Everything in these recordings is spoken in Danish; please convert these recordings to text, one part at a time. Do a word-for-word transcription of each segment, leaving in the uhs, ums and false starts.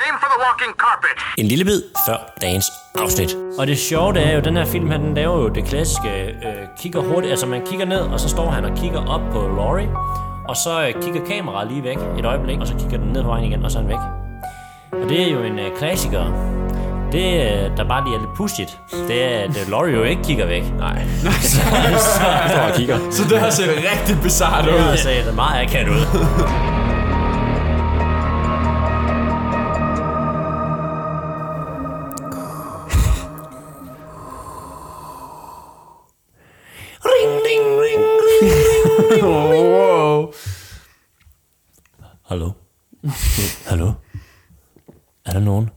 Aim for the walking carpet. En lille bid før dagens afsnit. Og det sjove det er jo, den her film her, den laver jo det klassiske, øh, kigger hurtigt, altså man kigger ned, og så står han og kigger op på Laurie, og så øh, kigger kameraet lige væk et øjeblik, og så kigger den ned på vejen igen, og så er den væk. Og det er jo en øh, klassiker. Det, øh, der bare lige er lidt pudsigt, det er, at øh, Laurie jo ikke kigger væk. Nej. så, så, så, kigger. så det har set rigtig bizarrt ud. Det har set meget akavet ud. Ring, ring, ring, ring, ring, wow. Hallo? Hallo? Er der nogen?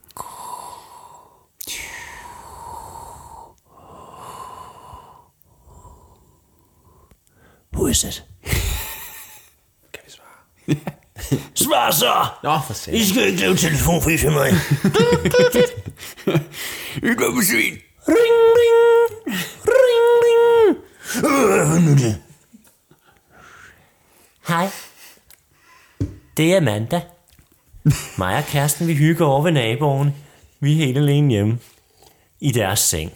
Who is it? Kan vi svare? Svar så! Nå, for sent. I skal ikke lave telefonfri for mig. I går på svin. Ring, ring, ring, ring. Hvad nu det? Hej. Det er Amanda. Mig og kæresten, vi hygger over ved naboerne. Vi er helt alene hjemme. I deres seng.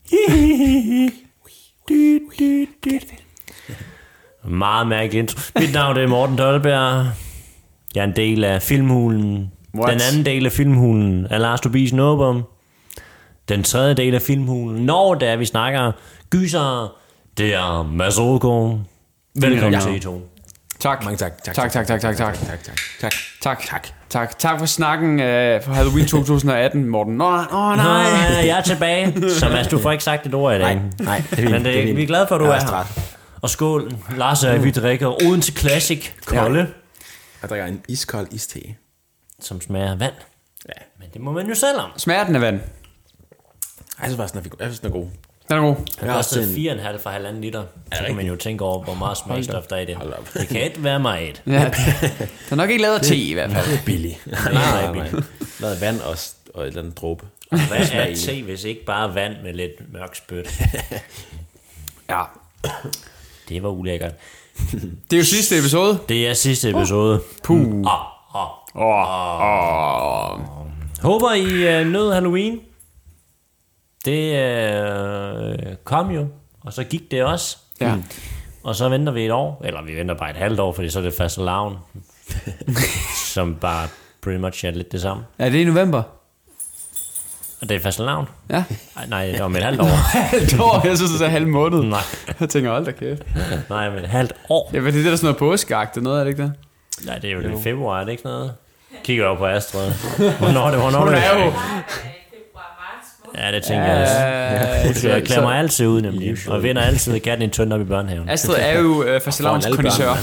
Meget mærkeligt. Mit navn er Morten Dolberg. Jeg er en del af Filmhulen. What? Den anden del af Filmhulen er Lars Tobias Nåbom. Den tredje del af Filmhulen, når det er, vi snakker gyser, det er Mads Rodegaard. Velkommen til I to. Tak. Mange tak. Tak, tak, tak, tak, tak, tak. Tak, tak, tak. Tak, tak. Tak, tak for snakken uh, for Halloween to tusind atten, Morten. Åh, oh, oh, nej. Nå, jeg er tilbage. Så Mads, du får ikke sagt et ord i dag. Nej, nej. Det er men det, det er vi er glade for, at du er, er her. Og skål, Lars og vi drikker Odense Classic kolde. Ja. Jeg drikker en iskold iste. Som smager af vand. Ja. Men det må man jo selv om. Smager den af vand? Jeg synes faktisk, den er, jeg synes, den er god. Den er god. Den koster fire komma fem fra halvanden liter. Så kan man jo tænke over, hvor meget smagstof der er i det. Det kan ikke være meget. Ja, det er nok ikke lavet af te i hvert fald. Det er billigt. Nej, nej, nej. Lavet vand og, og et eller andet dråbe. Hvad er te, hvis ikke bare vand med lidt mørk spyt? Ja. Det var ulækkert. Det er jo sidste episode. Det er sidste episode. Puh. Oh, oh, oh, oh. Håber I uh, nød Halloween. Det uh, kom jo, og så gik det også. Ja. Og så venter vi et år, eller vi venter bare et halvt år, fordi så er det fastelavn, som bare pretty much er lidt det samme. Er det i november? Og det er fastelavn? Ja. Ej, nej, det var med et halvt år. halvt år? Jeg synes, det er halv måned. Nej. Jeg tænker, hold da kæft. Nej, men et halvt år. Ja, men det er der sådan noget påskeagtigt, noget er det ikke det? Nej, det er jo, jo. Det februar, er det ikke noget? Kigger jo på Astrid. Hvornår er det? Hvornår Hun er det? er jo... Ja, det tænker jeg også. Jeg klæder mig altid ud, nemlig. Og vinder altid katten i tønden op i børnehaven. Astrid er jo øh, fastelavns kondisør.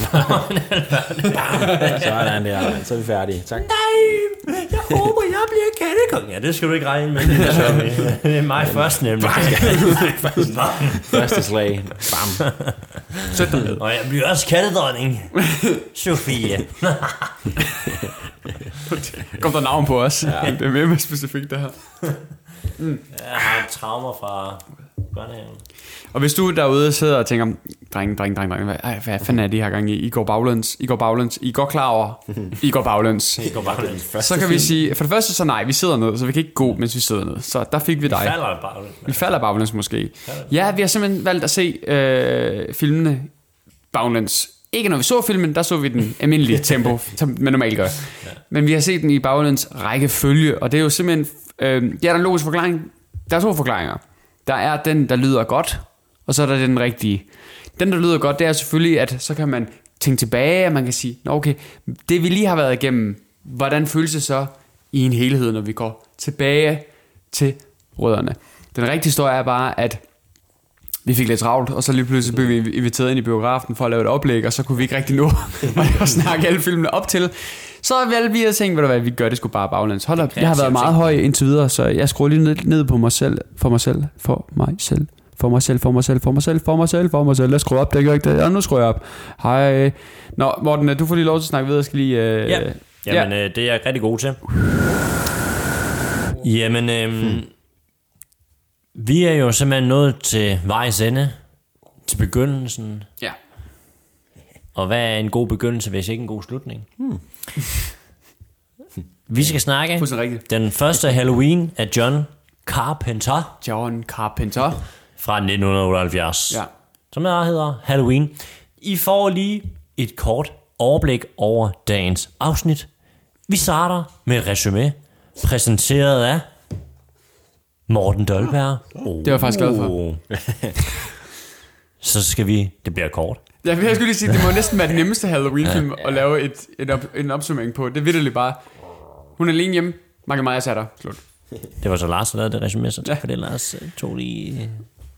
Så er den der. Så er vi færdige. Tak. Nej, jeg håber, jeg bliver kattekong. Ja, det skal du ikke regne med. Det er mig først, nemlig. Første slag. Bam. Sæt dig ned. Og jeg bliver også kattedronning. Sofie. Kom der navn på os. Ja. Det er mere specifikt, det her. Mm. Jeg har traumer fra børnehaven. Og hvis du derude sidder og tænker, dreng, dreng, dreng, dreng, hvad, hvad fanden er det her gang i? I går baglæns, I går baglæns, I går klar over, I går baglæns. I går baglæns. Så kan vi sige, for det første så nej, vi sidder ned, så vi kan ikke gå, mens vi sidder ned. Så der fik vi dig. Vi falder baglæns. Vi falder baglæns måske. Ja, vi har simpelthen valgt at se øh, filmene baglæns. Ikke når vi så filmen, der så vi den almindelige tempo, som man normalt gør. Men vi har set den i baglæns rækkefølge, og det er jo simpelthen... Øh, ja, der er en logisk forklaring. Der er to forklaringer. Der er den, der lyder godt, og så er der den rigtige. Den, der lyder godt, det er selvfølgelig, at så kan man tænke tilbage, og man kan sige, okay, det vi lige har været igennem, hvordan føles det så i en helhed, når vi går tilbage til rødderne. Den rigtige historie er bare, at vi fik lidt travlt, og så lige pludselig blev vi inviteret ind i biografen for at lave et oplæg, og så kunne vi ikke rigtig nå at snakke alle filmene op til. Så valgte vi at tænke, hvad, hvad vi gør, det skulle bare baglæns. Hold op, jeg har været meget høj indtil videre, så jeg skruer lige ned, ned på mig selv, for mig selv, for mig selv, for mig selv, for mig selv, for mig selv, for mig selv, for mig selv. Jeg skruer op, det gør ikke det. Og nu skruer jeg op. Hej. Nå, Morten, du får lige lov til at snakke videre. Jeg skal lige... Øh, ja, jamen ja. øh, det er jeg rigtig god til. Jamen, øh, hmm. vi er jo simpelthen nået til vejs ende, til begyndelsen. Ja. Og hvad er en god begyndelse, hvis ikke en god slutning? Hmm. Vi skal snakke Fuldstændig rigtigt. den første Halloween af John Carpenter John Carpenter. fra nitten otteoghalvfjerds, Ja. som der hedder Halloween. I får lige et kort overblik over dagens afsnit. Vi starter med et resume, præsenteret af Morten Dolberg. Oh. Det var jeg faktisk glad for. Så skal vi... Det bliver kort. Ja, jeg skulle lige sige, det må næsten være den nemmeste Halloween-film at lave et, et op, en opsummering på. Det er vitterligt bare, hun er alene hjemme, Michael Myers er der. Slut. Det var så Lars, der lavede det resume, så tak ja. for det, Lars. Tog lige...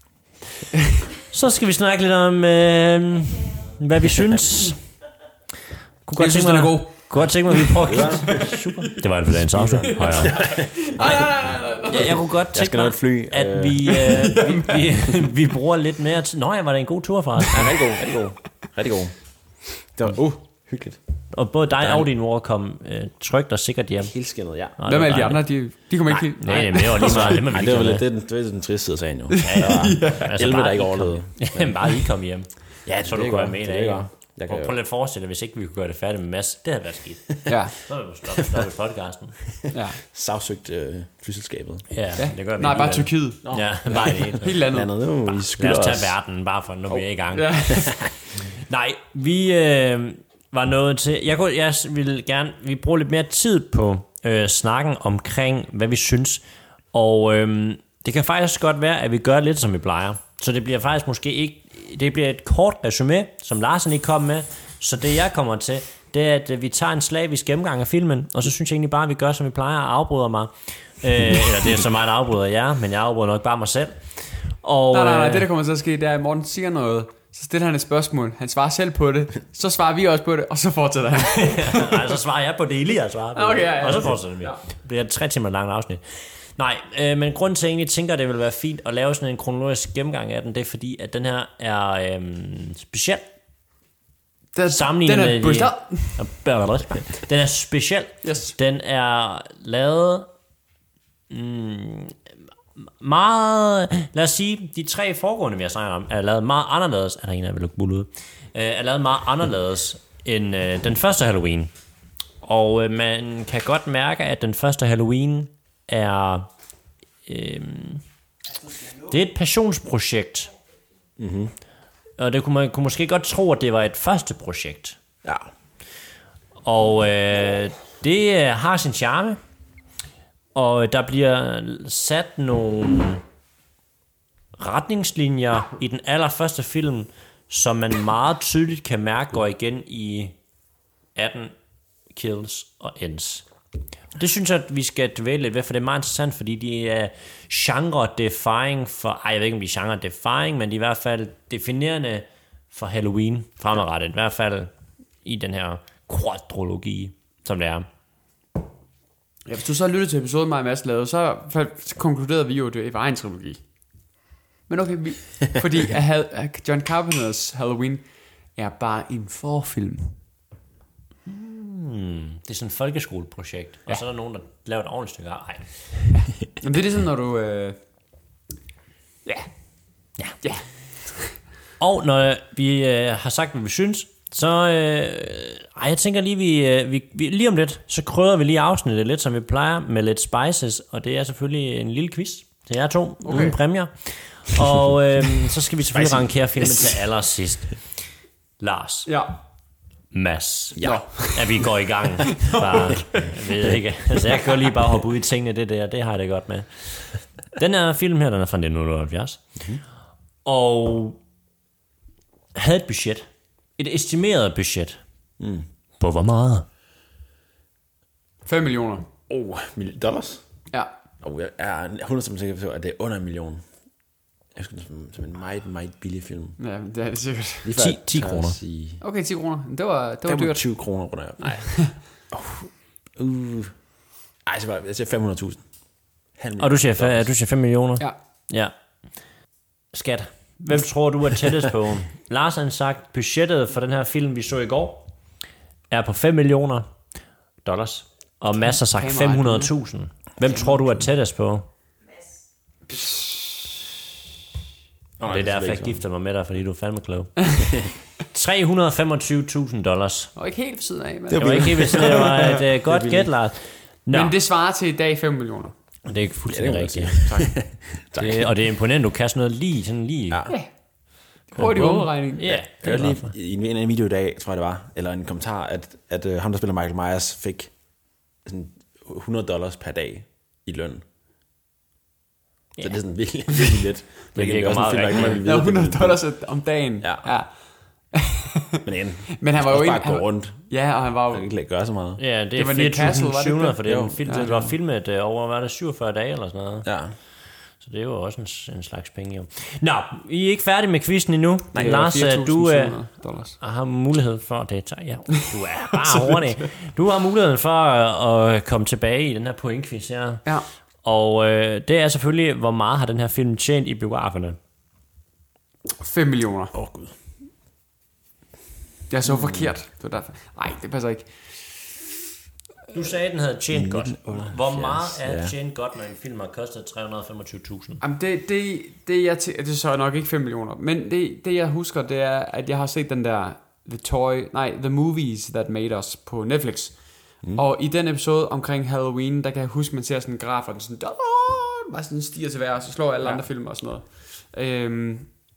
Så skal vi snakke lidt om, øh, hvad vi synes. Kunne godt Jeg synes, tænke den mig, er god. Kunne godt tænke mig, at vi prøver at Super. Det var alt for dagens afsnit. Ja, jeg kunne godt tænke mig, fly. at vi, øh, vi, vi, vi bruger lidt mere tid. Nå ja, var det en god tur for os? Ja, rigtig god, rigtig god. Rigtig god. Det var uh, hyggeligt. Og både dig og din mor kom øh, trygt og sikkert hjem. Helt skinnet, ja. Nå, Hvem det er var alle de andre? dejligt. De, de kommer ikke helt... Nej, det var lige meget. Det, Nej, det var lidt det, er den, det er den triste side af sagen jo. Ja, ja. Altså, elleve, der ikke overlevede. Jamen, bare I kom hjem. Ja, så du kunne være med i dag. Jeg Prøv, prøv lidt at forestille dig, hvis ikke vi kunne gøre det færdigt med Mads. Det havde været skidt. Ja. Så ville vi stoppe, stoppe podcasten. Ja. Sagsøgt øh, flyselskabet. Ja, det gør vi. Nej, bare alligevel. Tyrkiet. Ja, bare det hele. Helt andet. Andet, det var, vi Lad skylder os tage os. verden, bare for når vi er i gang. Ja. Nej, vi øh, var nået til... Jeg, kunne, jeg ville gerne... Vi bruger lidt mere tid på øh, snakken omkring, hvad vi synes. Og øh, det kan faktisk godt være, at vi gør lidt, som vi plejer. Så det bliver faktisk måske ikke... Det bliver et kort resume, som Larsen ikke kom med. Så det, jeg kommer til, det er, at vi tager en slavisk gennemgang af filmen. Og så synes jeg egentlig bare, at vi gør, som vi plejer, at afbryder mig. øh, eller det er så meget, der afbryder jer, men jeg afbryder nok bare mig selv. Og, Nej, nej, nej, øh, det der kommer til at ske, det er, at Morten siger noget, så stiller han et spørgsmål, han svarer selv på det, så svarer vi også på det, og så fortsætter han. Nej, så svarer jeg på det, Elias svarer på Okay, det, ja, ja, og så okay. fortsætter vi. Det bliver et tre timer langt afsnit. Nej, øh, men grunden til, at jeg egentlig tænker, at det vil være fint at lave sådan en kronologisk gennemgang af den, det er fordi, at den her er øh, speciel. Den, Sammenlignet den er med bøstet. de, Den er speciel. Yes. Den er lavet mm, meget... Lad os sige, de tre foregående, vi har snakket om, er lavet meget anderledes. Er der en, der vil lukke bull ud? Er lavet meget anderledes end øh, den første Halloween. Og øh, man kan godt mærke, at den første Halloween er... Øh, det er et passionsprojekt. Mm-hmm. Og det kunne man kunne måske godt tro, at det var et første projekt. Ja. Og øh, det har sin charme. Og der bliver sat nogle retningslinjer i den allerførste film, som man meget tydeligt kan mærke går igen i atten Kills og Ends. Det synes jeg, at vi skal dvæle lidt ved, for det er meget interessant, fordi de er genre-defying for... Ej, jeg ved ikke, om de er genre-defying, men de er i hvert fald definerende for Halloween fremadrettet. I hvert fald i den her quadrologi, som det er. Ja, hvis du så lyttede til episoden, mig og Mads lavede, så, så konkluderede vi jo, at det var en trilogi. Men okay, vi, fordi at John Carpenters Halloween er bare en forfilm. Hmm, det er sådan et folkeskoleprojekt, ja. Og så er der nogen, der laver et ordentligt stykke arbejde. Ja. Men det er ligesom, når du... Øh... Ja. Ja. Ja. Og når vi øh, har sagt, hvad vi synes, så... Øh, ej, jeg tænker lige, vi, øh, vi, vi, lige om lidt, så krydder vi lige afsnittet lidt, som vi plejer, med lidt spices, og det er selvfølgelig en lille quiz til jer to, okay. Uden præmier. Og øh, så skal vi selvfølgelig rankere filmen til allersidst. Lars. Ja. Mads. Ja. At vi går i gang. Bare, jeg ved ikke. Altså, jeg kan lige bare hoppe ud i tingene, det der, det har jeg det godt med. Den her film her, den er fra nitten otteoghalvfjerds. Mm-hmm. Og havde et budget. Et estimeret budget. Mm. På hvor meget? fem millioner. Oh, dollars? Ja. Oh, jeg er hundrede procent sikker på, at det er under en million. Jeg synes, det er som en meget, meget billig film. Ja, det er det sikkert. ti, ti kroner. Sige... Okay, ti kroner. Det var, det var dyrt. femogtyve kroner runder jeg. Nej. uh. uh. Ej, så bare, jeg siger fem hundrede tusind. Og du siger, du siger fem millioner? Ja. Ja. Skat. Hvem tror du er tættest på? Lars har sagt, budgettet for den her film, vi så i går, er på fem millioner dollars. Og Mads har sagt fem hundrede tusind. Hvem tror du er tættest på? Oh, det er derfor, jeg gifter mig med dig, fordi du er fandme klog. tre hundrede og femogtyve tusind dollars. Og ikke helt ved siden af. Men... Det var ikke helt ved siden af. Det var et uh, godt gæt, Lars. Nå. Men det svarer til i dag fem millioner. Det er ikke fuldstændig Ja, det rigtigt. tak. tak. Det, og det er imponerende, du kan sådan noget lige, sådan lige. Ja. Ja. Hurtig overregning. Ja, Jeg hørte lige i en, en video i dag, tror jeg det var, eller en kommentar, at, at uh, ham, der spiller Michael Myers, fik sådan hundrede dollars per dag i løn. Så det er sådan virkelig, virkelig lidt. Det virker meget rigtigt. Der er hundrede dollars om dagen. Ja. ja. Men, igen, Men han var jo også en... bare han gå var- rundt. Ja, og han var Han jo... kan ikke gøre så meget. Ja, det, Det er var Nick Castle, fire var det tusind syv hundrede, ikke for det, er Jo. en film, Ja, det var filmet uh, over, hvad er det, syvogfyrre dage eller sådan noget. Ja. Så det er jo også en, en slags penge, jo. Nå, I er ikke færdige med quizzen endnu. Nej, Lars, fire tusind du syv uh, hundrede dollars. har mulighed for... Det tager ja, du er bare hurtig. Du har muligheden for at, at komme tilbage i den her pointquiz her. Ja. Og øh, det er selvfølgelig, hvor meget har den her film tjent i biograferne? fem millioner. Åh, oh, gud. Jeg så forkert. Det var derfor. Nej, det passer ikke. Du sagde, at den havde tjent godt. under Hvor meget halvfjerds, er ja. tjent godt, når en film har kostet tre hundrede og femogtyve tusind? Jamen det, det, det, jeg tæ- det er så nok ikke fem millioner. Men det, det, jeg husker, det er, at jeg har set den der The Toy... Nej, The Movies That Made Us på Netflix. Mm. Og i den episode omkring Halloween, der kan jeg huske, man ser sådan en graf, og den sådan... Bare sådan stiger til vejr, og så slår alle ja. andre film og sådan noget. Øhm,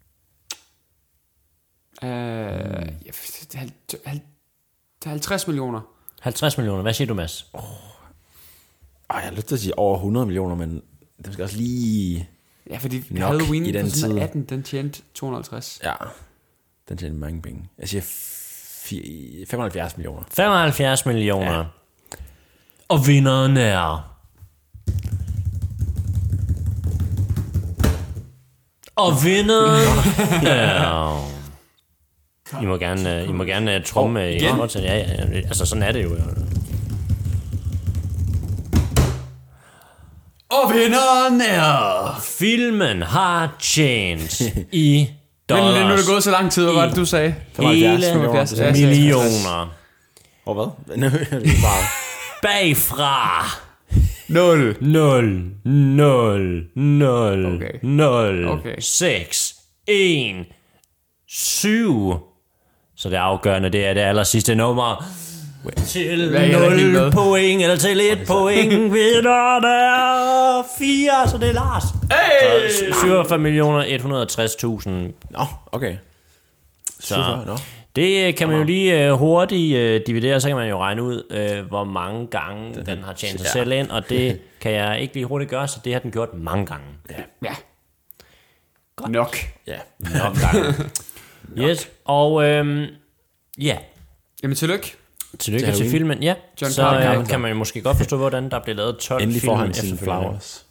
øh, ja, det er halv- halv- det er halvtreds millioner. halvtreds millioner. Hvad siger du, Mads? Ej, jeg har lyst til at sige over hundrede millioner, men det skal også lige... Ja, fordi Nok Halloween i den på sådan tid. atten, den tjente to hundrede og halvtreds. Ja, den tjener mange penge. Jeg siger fi- femoghalvfjerds millioner. femoghalvfjerds millioner. Ja. Og vinderen er... Og vinderen er... I må gerne, I må gerne tromme oh, i håndtagen. Ja, ja, ja. Altså, sådan er det jo. Og vinderen er... Filmen har tjent i dollars. Men, men nu er det gået så lang tid, hvad var det, du sagde? Hele femoghalvfjerds millioner. millioner. Og hvad? Nu er det bare... Bagfra. nul. nul, nul, nul, Okay. nul, Okay. seks, en, syv. Så det afgørende, det er det aller sidste nummer. Til Hvad er jeg ikke nul med? point, eller til et point. Vinderen er fire, så det er Lars. Hey! Så syvogfyrre millioner et hundrede og tres tusind. Nå, okay. Så Nå. det øh, kan man jo lige uh, hurtigt uh, dividere, så kan man jo regne ud, uh, hvor mange gange den, den har tjent sig ja. selv ind, og det kan jeg ikke lige hurtigt gøre, så det har den gjort mange gange. Ja. Ja. Godt. Nok. Ja. Nok gange. Yes, og øhm, ja, Jamen, tillykke. tillykke Til til, til filmen. Ja, John så Carpenter. øh, kan man jo måske godt forstå, hvordan der blev lavet tolv Endelig film får han sine efterfølgende. flowers.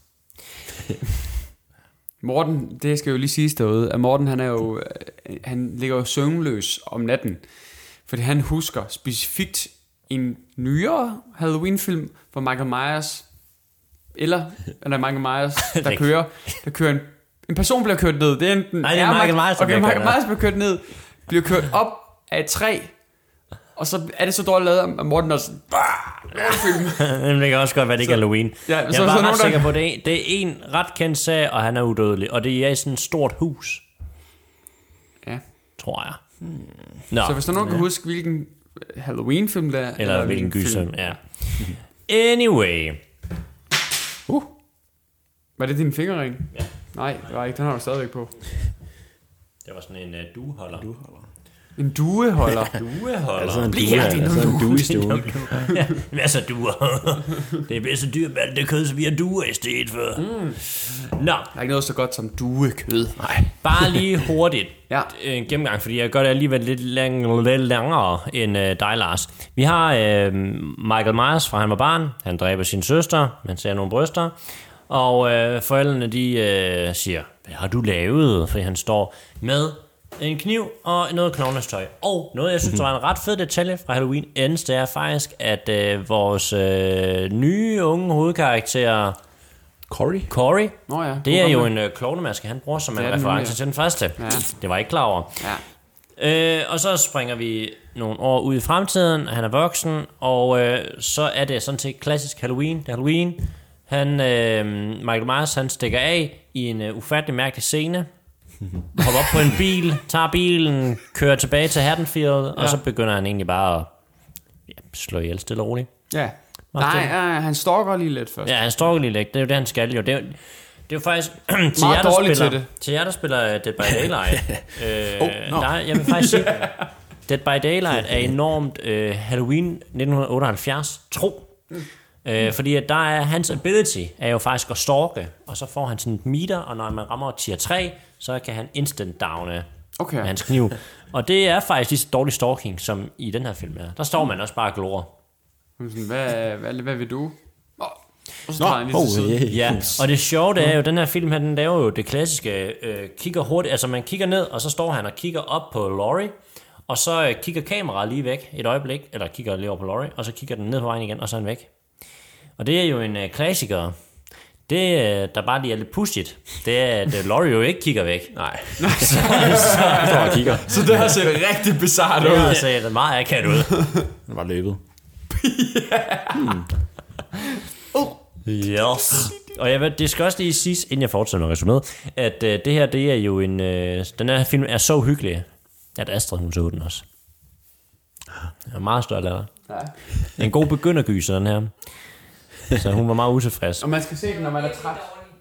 Morten, det skal jo lige siges derude, at Morten, han er jo, øh, han ligger jo søvnløs om natten, fordi han husker specifikt en nyere Halloween-film for Michael Myers, eller, eller Michael Myers, der Det- kører, der kører en, en person bliver kørt ned. Det er enten Nej, det er Michael Myers, der okay, bliver Michael kørt ned. Myers bliver kørt ned, bliver kørt op af et træ, og så er det så dårligt lavet, at Morten er sådan, film. Det kan også godt være, det ikke er Halloween. Ja, Jeg så- er så bare nogen, ret der- sikker på, at det er, det er en ret kendt sag, og han er udødelig. Og det er i sådan et stort hus, Ja. tror jeg. Nå, Så hvis der er nogen, der kan huske, hvilken Halloween-film det er, eller, eller hvilken gyser, ja. Anyway. Uh. Var det din fingerring? Ja. Nej, det var ikke. Den har du stadigvæk på. Det var sådan en uh, dueholder. En dueholder. Dueholder. Altså en Bliv due, her, din altså en due i stuen. Ja, hvad så duer? Det er bedst så dyrt med alt det kød, så vi har duer i stedet for. Mm. Nå, Der er ikke noget så godt som duekød. Nej. bare lige hurtigt Ja. en gennemgang, fordi jeg gør det alligevel lidt, lang, lidt længere end øh, dig, Lars. Vi har øh, Michael Myers fra han var barn. Han dræber sin søster, man ser nogle bryster. Og øh, forældrene, de øh, siger, hvad har du lavet? Fordi han står med en kniv og noget klovnestøj. Og noget, jeg synes, der var en ret fed detalje fra Halloween Ends, det er faktisk, at øh, vores øh, nye unge hovedkarakter, Corey? Corey, Nå ja. det er jo en øh, klovnemaske, han bruger som en Det er den reference nye. til den første. Ja. Det var jeg ikke klar over. Ja. Øh, og så springer vi nogle år ud i fremtiden, han er voksen, og øh, så er det sådan set klassisk Halloween. Det er Halloween. Han, øh, Michael Myers, han stikker af i en øh, ufattelig mærkelig scene, hopper op på en bil, tager bilen, kører tilbage til Haddonfield, ja. og så begynder han egentlig bare at ja, slå ihjel stille og roligt. Ja. Nej, nej, han stalker lige lidt først. Ja, han stalker lige lidt. Det er jo det, han skal jo. Det er jo, det er jo faktisk til Meget jer, der dårligt spiller, til det. til jer, der spiller Dead by Daylight. øh, Oh, no. der, jeg vil faktisk sige, Dead by Daylight er enormt øh, Halloween nitten otteoghalvfjerds tro. Mm. Øh, fordi at der er hans ability er jo faktisk at stalke, og så får han sådan et meter, og når man rammer tier tre, så kan han instant downe Okay. med hans kniv. Og det er faktisk lige så dårlig stalking, som i den her film er. Der står man også bare og glor. Sådan, hvad, hvad, hvad vil du? Oh, og så Nå, drejer han lige til oh, siden. yeah. Ja, og det sjove det er jo, den her film her, den laver jo det klassiske, øh, kigger hurtigt, altså man kigger ned, og så står han og kigger op på Laurie, og så øh, kigger kameraet lige væk et øjeblik, eller kigger lige over på Laurie, og så kigger den ned på vejen igen, og så er den væk. Og det er jo en øh, klassiker. Det, øh, der bare lige er lidt pudsigt, det er, at øh, Laurie jo ikke kigger væk. Nej. så, så står og kigger. Så det har set rigtig bizarrt Det ud. har set meget akavet ud. Den var løbet. Yes. Og jeg ved, det skal også lige siges, inden jeg fortsætter med resumet, at øh, det her, det er jo en... Øh, den her film er så hyggelig, at Astrid, hun så den også. Jeg er meget stolt af det. Ja. En god begyndergyser, den her. Så hun var meget utilfreds. Og man skal se den, når man er træt.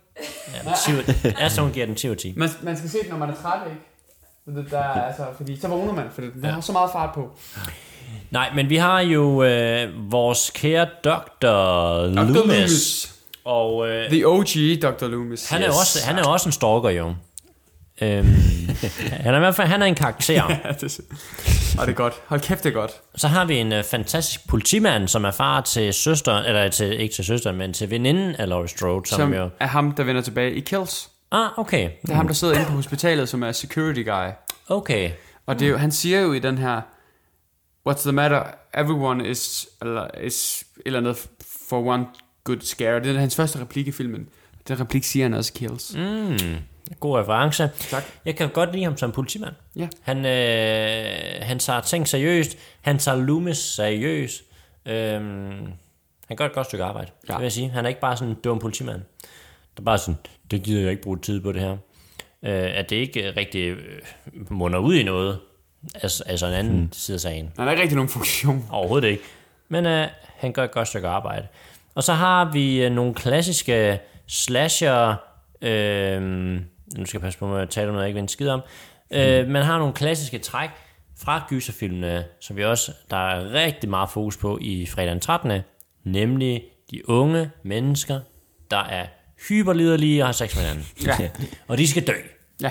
Ja, Astrid, hun giver den ti ud af ti. Man, man skal se den, når man er træt, ikke? Det der, er altså, fordi så vågner man, for den ja. har så meget fart på. Nej, men vi har jo øh, vores kære doktor Loomis. Loomis. Og øh, The O G doktor Loomis. han, er yes. også, han er også en stalker, jo. Øhm, han er i hvert fald han er en karakter. Ja, det, og det er godt. Hold kæft, det er godt. Så har vi en uh, fantastisk politimand, som er far til søster, eller til, ikke til søster, men til veninden af Laurie Strode, som, Som jo... er ham, der vender tilbage i Kills. Ah, okay. Det er ham, der sidder inde på hospitalet, som er security guy. Okay. Og det er jo, han siger jo i den her, what's the matter, everyone is, eller, is eller noget for one good scare. Det er hans første replik i filmen. Den replik siger han også i Kills. Mm, god reference. Tak. Jeg kan godt lide ham som politimand. Ja. Han, øh, han tager ting seriøst. Han tager Loomis seriøst. Øhm, han gør et godt stykke arbejde, ja. Det vil jeg sige. Han er ikke bare sådan en dum politimand. Der er bare sådan, det gider jeg ikke bruge tid på det her. Øh, at det ikke rigtig øh, munder ud i noget. Altså, altså en anden hmm. side af sagen. Han har ikke rigtig nogen funktion. Overhovedet ikke. Men øh, han gør et godt stykke arbejde. Og så har vi øh, nogle klassiske slasher... Øh, nu skal jeg passe på med at tale om noget, jeg ikke ved en skid om. Øh, man har nogle klassiske træk fra gyserfilmene, som vi også, der er rigtig meget fokus på i fredag den trettende. Nemlig de unge mennesker, der er hyperliderlige og har sex med hinanden. Ja. Og de skal dø. Ja.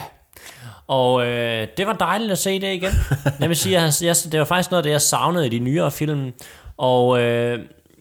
Og øh, det var dejligt at se det igen. Jeg vil sige, at jeg, det var faktisk noget af det, jeg savnede i de nyere film. Og øh,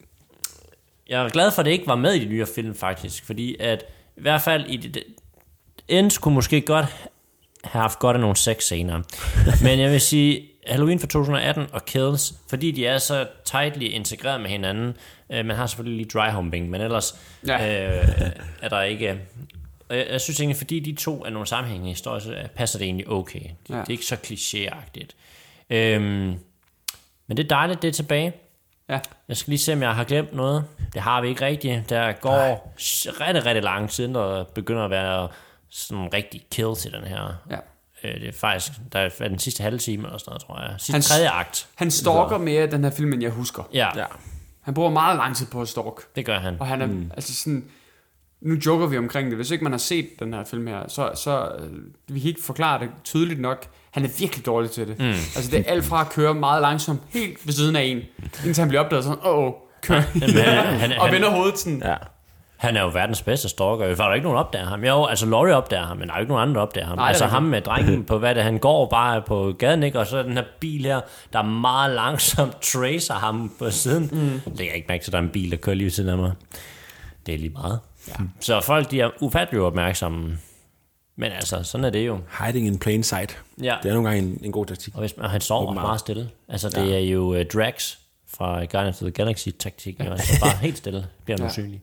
jeg er glad for, at det ikke var med i de nyere film, faktisk. Fordi at i hvert fald i det, Ends kunne måske godt have haft godt af nogle sex scener. Men jeg vil sige, Halloween fra to tusind og atten og Kills, fordi de er så tightly integreret med hinanden. Øh, man har selvfølgelig lige dry humping, men ellers ja. øh, er der ikke... Jeg, jeg synes egentlig, fordi de to er nogle sammenhængende historier, så passer det egentlig okay. Det, ja. det er ikke så klichéagtigt. Øhm, men det er dejligt, det er tilbage. Ja. Jeg skal lige se, om jeg har glemt noget. Det har vi ikke rigtigt. Der går Nej. rigtig, rigtig lang tid, der begynder at være sådan rigtig kill til den her. Ja. Øh, det er faktisk, der er den sidste halve time eller sådan noget, tror jeg. Sidste han, tredje akt. Han stalker mere den her film, end jeg husker. Ja. ja. Han bruger meget lang tid på at stalke. Det gør han. Og han er, mm. altså sådan... Nu joker vi omkring det. Hvis ikke man har set den her film her, så, så vi kan ikke forklare det tydeligt nok. Han er virkelig dårlig til det. Mm. Altså det er alt fra at køre meget langsomt, helt ved siden af en, indtil han bliver opdaget sådan, åh, oh, kører ja, han, og vender hovedet sådan. Ja. Han er jo verdens bedste stalker. Der er jo ikke nogen opdager ham. Jo, altså Laurie opdager ham, men der er jo ikke nogen andre opdager ham. Nej, altså ham med drengen på, hvad det han går bare på gaden, ikke? Og så den her bil her, der meget langsomt tracer ham på siden. Mm. Det er ikke mærke til, at der er en bil, der kører lige ved siden af mig. Det er lige meget. Ja. Så folk, de er ufattelig opmærksomme. Men altså, sådan er det jo. Hiding in plain sight. Ja. Det er nogle gange en, en god taktik. Og, hvis, og han sover meget. meget stille. Altså, det ja. er jo uh, Drax fra Guardians of the Galaxy-taktik. Ja. Altså, bare helt stille. Bliver han ja. usynlig.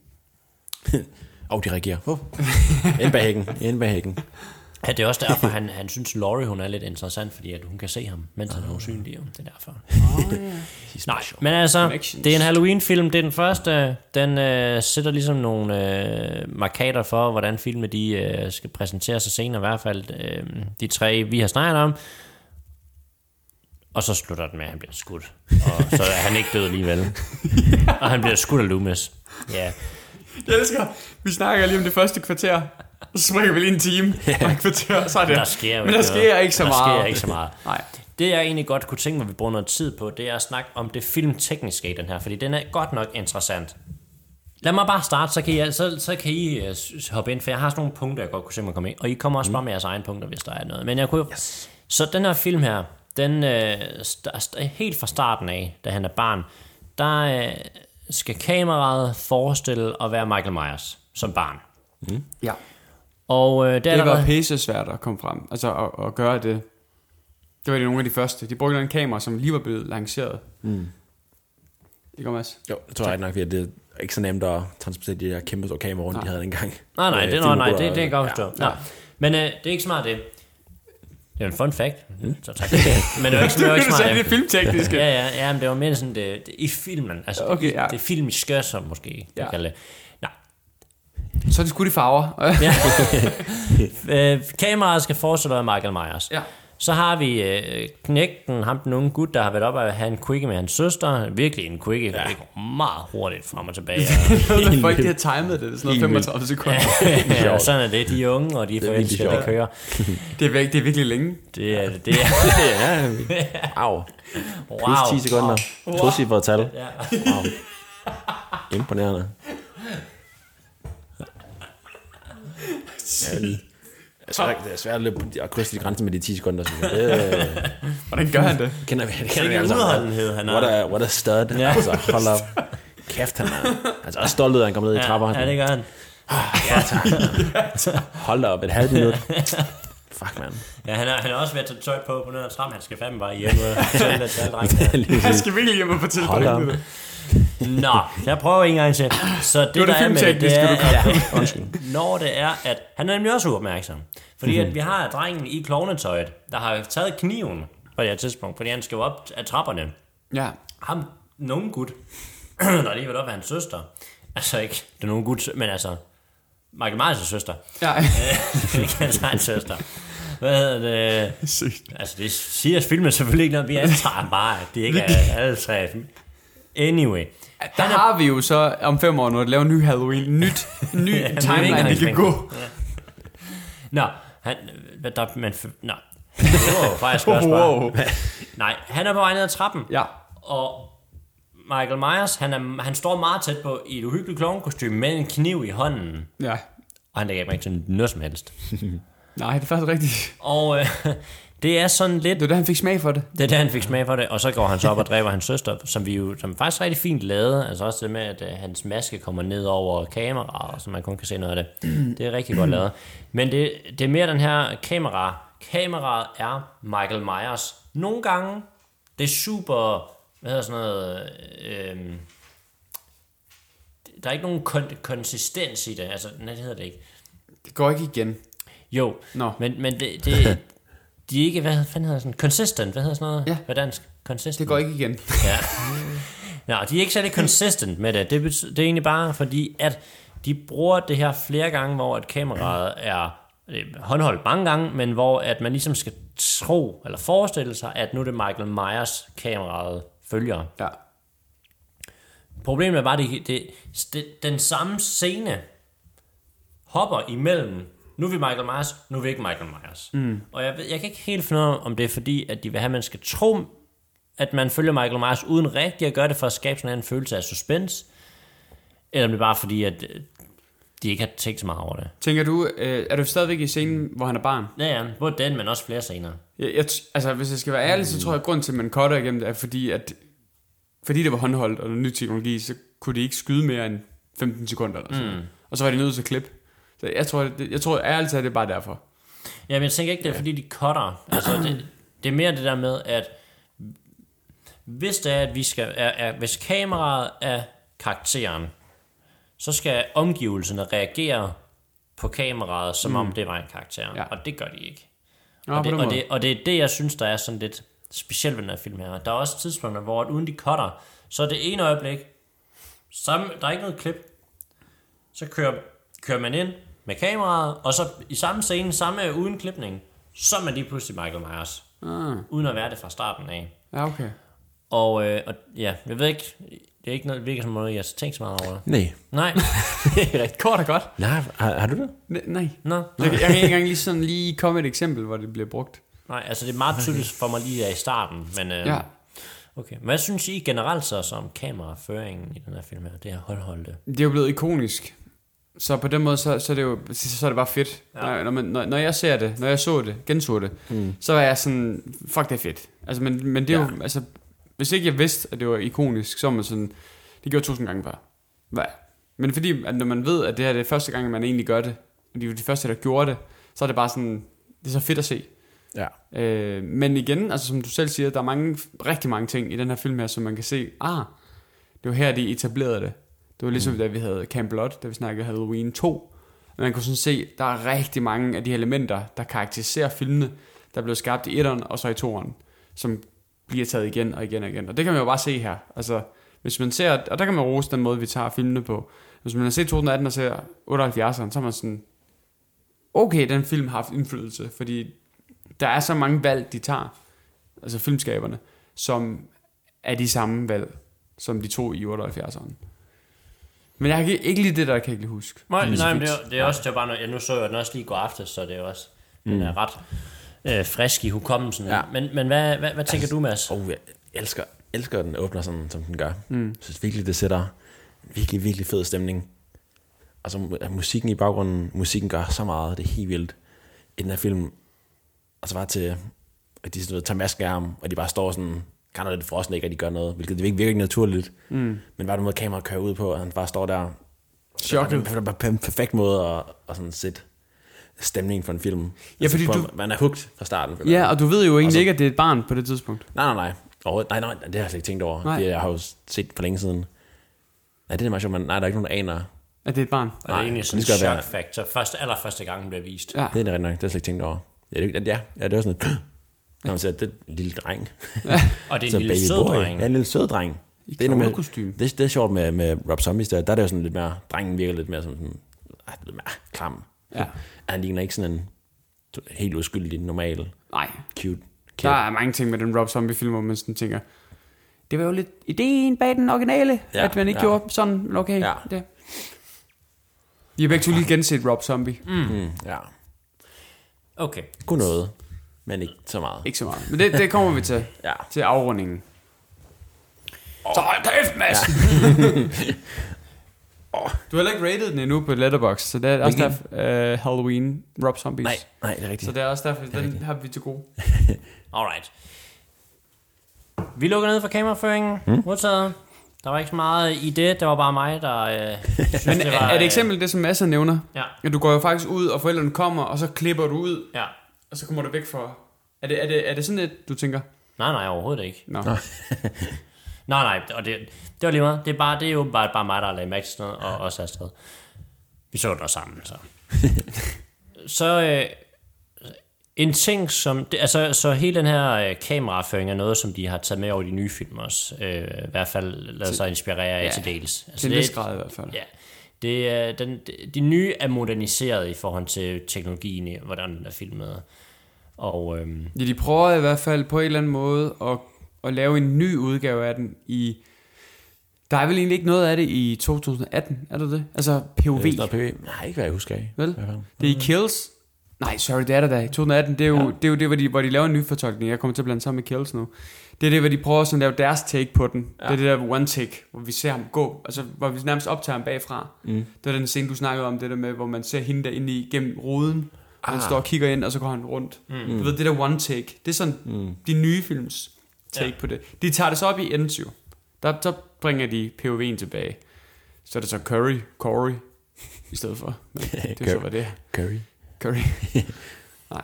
Og de reagerer. Oh. Ind bag hækken. Ind bag hækken. Ja, det er også derfor, han, han synes, Laurie hun er lidt interessant, fordi at hun kan se ham, mens han er usynlig. Jo. Det er derfor. Oh, yeah. Nej, men altså, det er en Halloween-film. Det er den første. Den øh, sætter ligesom nogle øh, markader for, hvordan filmene de, øh, skal præsentere sig senere. I hvert fald øh, de tre, vi har snakket om. Og så slutter den med, at han bliver skudt. Og så er han ikke død alligevel. Og han bliver skudt af Loomis. Ja. Jeg elsker, vi snakker lige om det første kvarter, og så springer vi lige en time, og et kvarter, så er det. Der sker Men der sker ikke så der meget. Der sker ikke så meget. Nej. Det jeg egentlig godt kunne tænke mig, at vi bruger noget tid på, det er at snakke om det filmtekniske i den her, fordi den er godt nok interessant. Lad mig bare starte, så kan I, så, så kan I uh, hoppe ind, for jeg har sådan nogle punkter, jeg godt kunne se mig komme ind, og I kommer også mm. bare med jeres egne punkter, hvis der er noget. Men jeg kunne, yes. Så den her film her, den øh, st- st- helt fra starten af, da han er barn, der øh, skal kameraet forestille at være Michael Myers som barn. Mm. Ja. Og øh, det, det var var pisse svært at komme frem, altså at, at gøre det. Det var de nogle af de første. De brugte en kamera, som lige var blevet lanceret. Mm. Det går, Mads? Jo, jeg tror ikke nok, at det er ikke så nemt at transportere de der kæmpe store kameraer rundt, nej. De havde engang. Nej, nej, det, nej, nej, det, det kan jeg godt forstå. Ja. Ja. Men øh, det er ikke smart, det. Det er en fun fact. Mm. Så tak. Men det er jo ikke, det er ikke smart. Det er filmtekniske. Ja, ja, ja, men det var mere sådan, det, det i filmen. Altså, okay, ja. det er filmiske, som måske ja. Kan det. Nej. Så er det skudt i farver. Ja. øh, kameraet skal forestille af Michael Myers. Ja. Så har vi øh, knægten, ham den unge gut, der har været op at have en quickie med hans søster. Virkelig en quickie, der ja. Går meget hurtigt frem og tilbage. Når folk de har timet det, det er sådan noget femogtredive sekunder. Ja, ja, sådan er det, de er unge, og de er forelskede, der kører. Det er, virkelig, det er virkelig længe. Det er det. Er. Ja, wow. Wow. Plus ti sekunder. Wow. To cifre tal. Ja. Wow. Imponerende. Ja, det er svært at krydse de grænser med de ti sekunder. Det, hvordan gør han det? Kender vi det? Kender vi altså. Han what, a, what a stud. Ja. Altså, hold op. Kæft, han er altså også stolt ud, at han kommer ned i trapper. Ja, det gør han. Ja, tak. Hold da op, et halvt minut. Fuck, man. Ja, han er, han er også ved at tage tøj på på den her trappe. Han skal fandme bare hjem og Han skal virkelig hjem og fortælle drengene. Nå, jeg prøver en gang til. Så det, det der er med det er, at, når det er, at han er nemlig også uopmærksom. Fordi mm-hmm. at vi har drengen i klovnetøjet, der har taget kniven på det her tidspunkt, fordi han skal jo op af trapperne. Ja. Ham, nogen gut, der lige været op af hans søster. Altså ikke, det er nogen gut, men altså, Michael Myers' søster. Ja. Det kan altså hans søster. Hvad hedder det? Altså det siger filmen selvfølgelig ikke noget, vi antager bare, at det ikke er alle tre. Anyway. Der er, har vi jo så om fem år, når det laver en ny Halloween, nyt, ny ja, timeline, vi kan gå. Ja. Nå, han, der, men, nå, det var jo faktisk også bare. Nej, han er på vej ned ad trappen. Ja. Og Michael Myers, han, er, han står meget tæt på i et uhyggeligt klovnekostyme med en kniv i hånden. Ja. Og han lægger ikke til noget som helst. Nej, det er faktisk rigtigt. Og øh, det er sådan lidt... Det er da han fik smag for det. Det er da han fik smag for det, og så går han så op og dræber hans søster, som vi jo som faktisk rigtig fint lavede. Altså også det med, at uh, hans maske kommer ned over kameraet, så man kun kan se noget af det. Det er rigtig godt lavet. Men det, det er mere den her kamera. Kameraet er Michael Myers. Nogle gange, det er super... Hvad hedder sådan noget... Øh, der er ikke nogen kon- konsistens i det. Altså, nej, det hedder det ikke. Det går ikke igen. Jo, no. men, men det, det, de er ikke, hvad fanden hedder sådan, consistent, hvad hedder sådan noget? Ja. Hvad dansk? Consistent. Det går ikke igen. Ja. Nå, de er ikke særlig consistent med det. Det, betyder, det er egentlig bare fordi, at de bruger det her flere gange, hvor at kameraet er håndholdt mange gange, men hvor at man ligesom skal tro, eller forestille sig, at nu er det Michael Myers kameraet følger. Ja. Problemet er bare, det, det, det, den samme scene hopper imellem. Nu er vi Michael Myers, nu er vi ikke Michael Myers. Mm. Og jeg, jeg kan ikke helt finde ud af, om det er fordi, at de vil have, at man skal tro, at man følger Michael Myers, uden rigtig at gøre det for at skabe sådan en følelse af suspense. Eller om det er bare fordi, at de ikke har tænkt så meget over det. Tænker du, øh, er du stadigvæk i scenen, hvor han er barn? Ja, ja. Både den, men også flere scener. Jeg, jeg, altså, hvis jeg skal være ærlig, så tror jeg, at grunden til, at man cutter igennem det, er fordi, at fordi det var håndholdt og ny teknologi, så kunne de ikke skyde mere end femten sekunder. Eller sådan. Mm. Og så var de nødt til at klippe. Så jeg tror, det, jeg tror ærligt, at det er bare derfor. Ja, men jeg tænker ikke, det er fordi, de cutter. Altså, det, det er mere det der med, at hvis det er, at vi skal, er, er, hvis kameraet er karakteren, så skal omgivelserne reagere på kameraet, som mm. om det var en karakter. Ja. Og det gør de ikke. Ja, og, det, og, det, og det er det, jeg synes, der er sådan lidt specielt ved den her film her. Der er også tidspunkter, hvor uden de cutter, så er det ene øjeblik, samme, der er ikke noget klip, så kører, kører man ind med kameraet, og så i samme scene, samme uden klipning, så er man lige pludselig Michael Myers. Ah. Uden at være det fra starten af. Ja, okay. Og, øh, og ja, jeg ved ikke, det er ikke noget, virker som noget, jeg har tænkt så meget over. Nej. Nej, det er rigtig kort og godt. Nej, har, har du det? N- nej. Nå. Jeg, jeg kan ikke engang lige sådan lige komme et eksempel, hvor det bliver brugt. Nej, altså det er meget tydeligt for mig lige i starten, men øh, Ja. okay. Hvad synes I generelt så som kameraføringen i den her film her? Det her holdholdte. Det er jo blevet ikonisk. Så på den måde, så, så, er, det jo, så er det bare fedt. Ja. Når, man, når, når jeg ser det, når jeg så det, genså det, mm. så er jeg sådan, fuck, det er fedt. Altså, men, men det er ja. jo, altså, hvis ikke jeg vidste, at det var ikonisk, så var man sådan, det gjorde tusind gange før. Hvad? Men fordi, at når man ved, at det her er det første gang, man egentlig gør det, og de er jo de første, der gjorde det, så er det bare sådan, det er så fedt at se. Ja. Øh, men igen, altså som du selv siger, der er mange, rigtig mange ting i den her film her, som man kan se, ah, det var her, de etablerede det. Det var ligesom, mm. da vi havde Camp Blood, da vi snakkede Halloween to. Man kunne sådan se, der er rigtig mange af de elementer, der karakteriserer filmene, der blev skabt i etteren og så i toeren, som bliver taget igen og igen og igen. Og det kan man jo bare se her. Altså, hvis man ser, og der kan man rose den måde, vi tager filmene på. Hvis man har set to tusind atten og ser otteoghalvfjerdseren, så er man sådan, okay, den film har haft indflydelse, fordi der er så mange valg, de tager, altså filmskaberne, som er de samme valg, som de tog i otteoghalvfjerdseren. Men jeg kan ikke lige det der, kan jeg ikke lige huske. Nej, nej, men det er, det er også, det er bare noget, ja, nu så jeg den også lige i går aftes, så det er også, mm. den er ret øh, frisk i hukommelsen. Ja. Men, men hvad, hvad, hvad tænker altså, du, Mads? Oh, jeg elsker, elsker den åbner sådan, som den gør. Mm. Jeg synes virkelig, det sætter en virkelig, virkelig fed stemning. Altså musikken i baggrunden, musikken gør så meget, det er helt vildt. I den her film, altså bare til, at de sådan, tager masken af ham, og de bare står sådan, kan der lidt frosne, ikke, at de gør noget, hvilket det virker ikke naturligt. Mm. Men bare den måde, kameraet kører ud på, og han bare står der. Chokket. Det er bare på en perfekt måde at, at sådan sætte stemningen for en film. Ja, fordi altså, du... Man er hugt fra starten. Ja, og du ved jo egentlig så... ikke, at det er et barn på det tidspunkt. Nej, nej, nej. Nej, nej, det har jeg slet ikke tænkt over. Nej. Det jeg har jo set for længe siden. Nej, det er meget sjovt, men nej, der er ikke nogen, der aner. At det er et barn? Og det er egentlig sådan en shock factor. Første, allerførste gang, den bliver vist. Ja. Det er det rigtig nok, det har jeg slet ikke tænkt over. Ja, det, ja, ja, det er sådan et... Når man siger, det er en lille dreng. Ja. Og det er en lille sød dreng. Ja, en lille sød dreng. I det, er med, det, det er sjovt med, med Rob Zombies, der, der er det jo sådan lidt mere, drengen virker lidt mere som sådan, ah, lidt mere klam. Ja. Han ligner ikke sådan en helt uskyldig, normal, nej, cute kid. Der er mange ting med den Rob Zombie-film, hvor man sådan tænker, det var jo lidt ideen bag den originale, ja, at man ikke ja. gjorde sådan, okay. Ja. Det. Vi har begge to lige genset Rob Zombie. Mm. Mm, ja. Okay. Kun noget, men ikke så meget. Ikke så meget. Men det, det kommer vi til, ja. til afrundingen. Oh. Så hold kæft, Mads! Ja. oh. Du har heller ikke rated den endnu på Letterboxd, så det er også derfor uh, Halloween Rob Zombies. Nej, nej, det er rigtigt. Så det er også derfor, den rigtigt. Har vi til gode. Alright. Vi lukker ned for kameraføringen. Hmm? Modtaget. Der var ikke så meget i det, det var bare mig, der... Øh, synes, Men det var, er det eksempel det, som Mads nævner? Ja. At du går jo faktisk ud, og forældrene kommer, og så klipper du ud, ja. og så kommer du væk for... Er det, er det, er det sådan et, du tænker? Nej, nej, overhovedet ikke. No. nej, nej, og det, det var lige meget. Det er, bare, det er jo bare, bare mig, der har lagt mærke til sådan noget, og også afsted. Vi så det også sammen, så... så... Øh, En ting som, det, altså så hele den her øh, kameraføring er noget, som de har taget med over de nye film også, øh, i hvert fald lader sig inspirere af ja, til dels. Altså, til en vis grad i hvert fald. Ja, det er, den, de nye er moderniseret i forhold til teknologien i, hvordan den er filmet. Og, øhm, ja, de prøver i hvert fald på en eller anden måde at, at lave en ny udgave af den i... Der er vel egentlig ikke noget af det i to tusind atten, er det det? Altså P O V. Det er P O V. Nej, ikke hvad jeg husker af. Vel? Det er i Kills... Nej, sorry, det er der da. I to tusind atten, det er jo, ja. det, er jo det, hvor de, hvor de laver en ny fortolkning. Jeg kommer til at blande sammen med Kills nu. Det er det, hvor de prøver sådan at lave deres take på den. Ja. Det er det der one take, hvor vi ser ham gå. Altså, hvor vi nærmest optager ham bagfra. Mm. Det var den scene, du snakkede om, det der med, hvor man ser hende der inde i gennem ruden. Ah. Han står og kigger ind, og så går han rundt. Mm. Du ved, det der one take. Det er sådan mm. de nye films take ja. på det. De tager det så op i N syv. Der, så bringer de P O V'en tilbage. Så er det så Curry, Corey, i stedet for. Men det er så, hvad det er. Curry. Curry. Nej.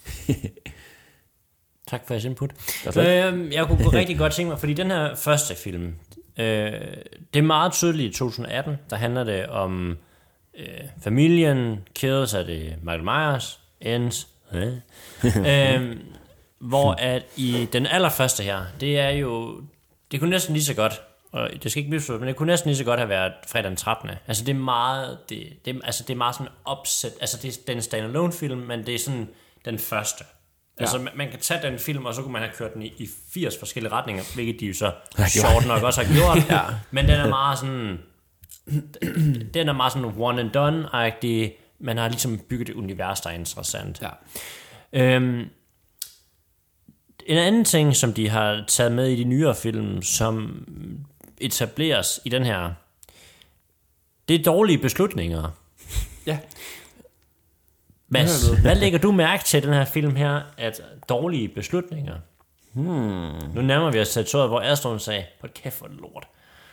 Tak for jeres input. Øh, jeg kunne rigtig godt tænke mig, fordi den her første film, øh, det er meget tydeligt i to tusind atten, der handler det om øh, familien, Kills er det Michael Myers, Ends, øh, øh, hvor at i den allerførste her, det er jo, det kunne næsten lige så godt, og det skal ikke misforstås, men det kunne næsten lige så godt have været fredag den trettende. Altså det er meget, det, det, altså det er meget sådan opsæt, altså det er den standalone film, men det er sådan den første. Altså, man, man kan tage den film, og så kunne man have kørt den i, i firs forskellige retninger, hvilket de jo så sjovt nok også har gjort. ja. Men den er meget sådan... Den er meget sådan one and done-agtig. Man har ligesom bygget et univers, der er interessant. Ja. Øhm, en anden ting, som de har taget med i de nyere film, som etableres i den her, det er dårlige beslutninger. Ja. Mads, hvad lægger du mærke til den her film her, at dårlige beslutninger? Hmm. Nu nærmer vi os til tøjet, hvor Astrid sagde, på kæft for lort.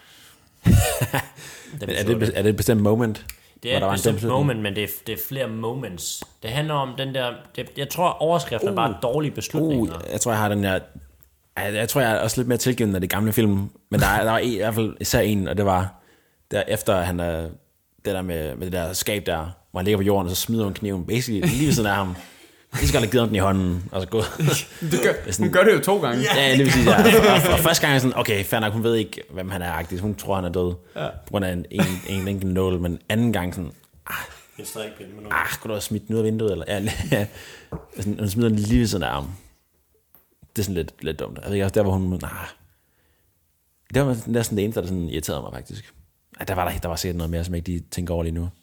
det er, det, er det et bestemt moment? Det er et bestemt moment, men det er, det er flere moments. Det handler om den der, det, jeg tror overskriften uh, er bare dårlige beslutninger. Uh, jeg tror jeg har den der, jeg, jeg tror jeg er også lidt mere tilgivende af det gamle film, men der, er, der var i hvert fald især en, og det var der efter han er, det der med, med det der skab der, hvor han ligger på jorden, og så smider hun kniven basically lige ved siden af ham. Jeg skal have givet den i hånden, og så gå. Gør, hun gør det jo to gange. Ja, det vil sige, ja. Og, og første gang er sådan, okay, fair nok, hun ved ikke, hvem han er agtig. Hun tror, han er død, ja. På grund af en, en, en enkelt nål, men anden gang sådan, ah, jeg står ikke med nogen. Ah, kunne du have smidt den ud af vinduet, eller? Ja, ja. Sådan, hun smider den lige ved siden af ham. Det er sådan lidt, lidt dumt. Jeg ved ikke, der hvor hun, ah. Det var næsten det eneste, der sådan irriterede mig, faktisk. Ja, der var der, der var sikkert noget mere, som jeg ikke lige tænker over lige nu.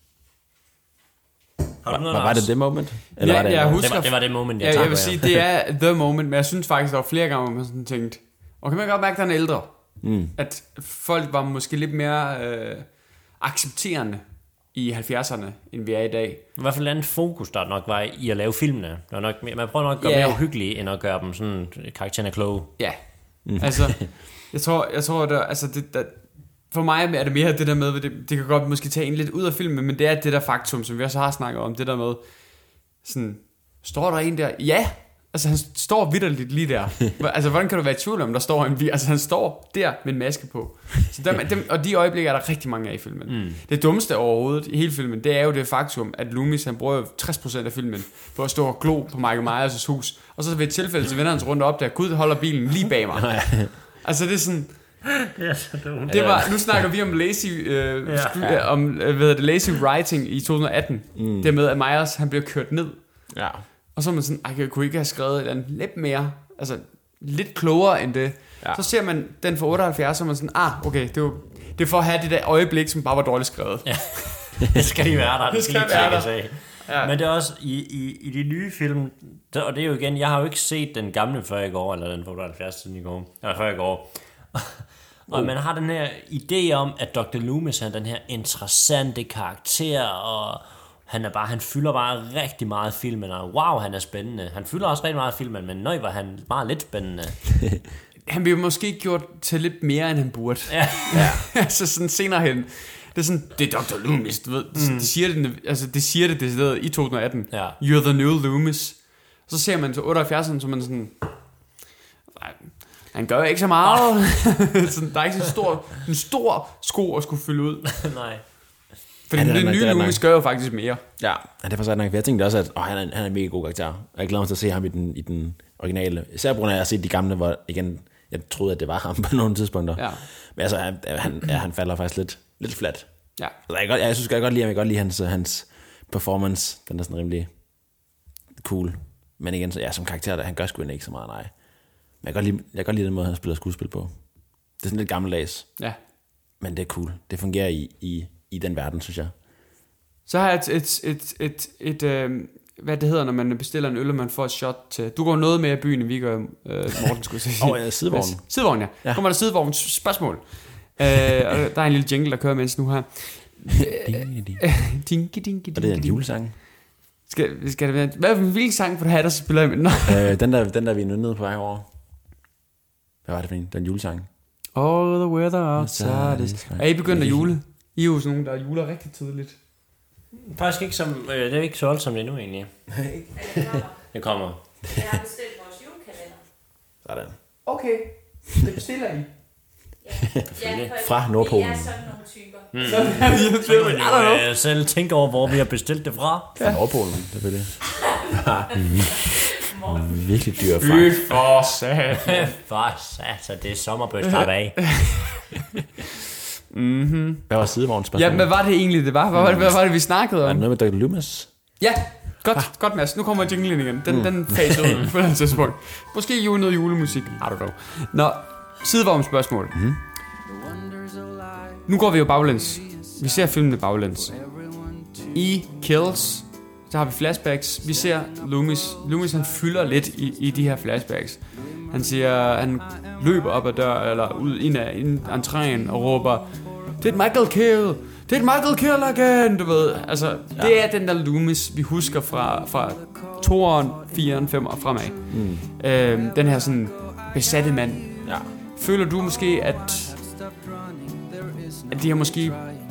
Var, var, var det det moment? Eller ja, var det, jeg husker, det, var, det var det moment, jeg ja, tager jeg vil sige, det er the moment, men jeg synes faktisk, der var flere gange, hvor man sådan tænkte, og kan man godt mærke, at han er ældre? Mm. At folk var måske lidt mere øh, accepterende i halvfjerdserne, end vi er i dag. I hvert fald andet fokus, der nok var i at lave filmene. Der var nok mere, man prøver nok at gøre yeah. mere uhyggelige, end at gøre dem sådan, karaktererne kloge. Ja, mm. altså, jeg tror, jeg tror der, altså det, der, for mig er det mere det der med, det, det kan godt måske tage en lidt ud af filmen, men det er det der faktum, som vi også har snakket om, det der med, sådan, står der en der? Ja, altså han står vitterligt lige der. Altså hvordan kan du være i tvivl om, der står en, altså han står der med en maske på. Så der, dem, og de øjeblikke er der rigtig mange af i filmen. Mm. Det dummeste overhovedet i hele filmen, det er jo det faktum, at Loomis, han bruger tres procent af filmen på at stå og glo på Michael Myers' hus, og så ved et tilfælde, så vender han sig rundt op der, Gud holder bilen lige bag mig. Altså det er sådan... Ja, så dumt. Det var, nu snakker vi om lazy, øh, ja. sku, om hvad hedder det, lazy writing i to tusind atten. Mm. Det med, at Myers han bliver kørt ned. Ja. Og så er man sådan, jeg kunne ikke have skrevet den lidt mere, altså lidt klogere end det. Ja. Så ser man den fra otteoghalvfjerds, og man sådan, ah, okay, det, var, det er for at have det der øjeblik, som bare var dårligt skrevet. Ja. Det skal de være der, det, det skal, skal de være der. Ja. Men det er også i, i, i de nye film, der, og det er jo igen, jeg har jo ikke set den gamle før i går, eller den fra otteoghalvfjerds siden i går, eller før i går. Og oh. man har den her idé om, at doktor Loomis er den her interessante karakter, og han er bare, han fylder bare rigtig meget filmen, og wow, han er spændende. Han fylder også rigtig meget filmen, men nøj, var han bare lidt spændende. Han bliver måske gjort til lidt mere, end han burde. Ja. Ja. Så sådan senere hen, det er sådan, det er doktor Loomis, du ved. Mm. Det siger det, altså det siger det decideret i to tusind atten. Ja. You're the new Loomis. Så ser man til otteoghalvfjerdserne, så man sådan, han gør ikke så meget. Sådan, der er ikke så stor, en stor sko at skulle fylde ud. Nej. Fordi ja, det, det nye Loomis gør jo faktisk mere. Ja, det er faktisk nok. Jeg tænkte også, at åh, han, er, han er en mega god karakter. Og jeg glæder mig til at se ham i den, i den originale. Især på grund af, at jeg har set de gamle, hvor igen, jeg troede, at det var ham på nogle tidspunkter. Ja. Men altså, han, han, ja, han falder faktisk lidt, lidt flat. Ja. Så jeg, godt, jeg synes, jeg godt lide ham. Jeg kan godt lide hans, hans performance. Den er sådan rimelig cool. Men igen, så, ja, som karakter, han gør sgu ikke så meget, nej. Men jeg kan, godt lide, jeg kan godt lide den måde, han spiller skuespil på. Det er sådan lidt gammeldags. Ja. Men det er cool. Det fungerer i, i, i den verden, synes jeg. Så har jeg et, et, et, et, et øh, hvad det hedder, når man bestiller en øl, og man får et shot til. Du går noget med i byen, vi gør, øh, Morten skulle sige. Åh, oh, ja, sidevognen. Sidevognen, ja. ja. Kommer der sidevogns spørgsmål. øh, og der er en lille jingle, der kører mens nu her. Dinky, dinky, dinky. Og det er en julesang. Skal, skal det være, hvad, hvilken sang for du have, der spiller i midten? øh, den, der, den der, vi er nede på vej over. Hvad var det for en? Den julesang. All the weather outside is... Er I begyndt at jule? I er jo sådan nogen, der juler rigtig tidligt. Faktisk ikke som... Øh, det er ikke så voldsomt endnu, egentlig. Det kommer. Jeg har bestilt vores julekalender. Sådan. Okay, det bestiller I. Ja, ja, fra Nordpolen. Det er sådan nogle typer. Mm. Så kan man jo øh, selv tænke over, hvor vi har bestilt det fra. Fra ja. Nordpolen, selvfølgelig. Virkelig dyr fra. Fy for satan. For satan, det er sommerbøs, der er af. Mm-hmm. Hvad var sidevognens spørgsmål? Ja, hvad var det egentlig, det var? Hvad var det, hvad var det vi snakkede om? Var det noget med doktor Loomis? Ja, Godt, ah. godt Mads. Nu kommer jinglen igen. Den, mm. den faser ud på den tidspunkt. Måske jule noget julemusik. I don't know. Nå, sidevognsspørgsmål. Mm. Nu går vi jo baglæns. Vi ser filmene baglæns. I Kills, så har vi flashbacks. Vi ser Loomis. Loomis han fylder lidt i, i de her flashbacks. Han siger, han løber op ad døren eller ud ind af entréen og råber, det er et Michael Kill. Det er et Michael Kill again, du ved. Altså, ja. Det er den der Loomis, vi husker fra, fra toeren, fireren, femeren og fremad. Mm. Øhm, den her sådan besatte mand. Ja. Føler du måske, at, at de har måske...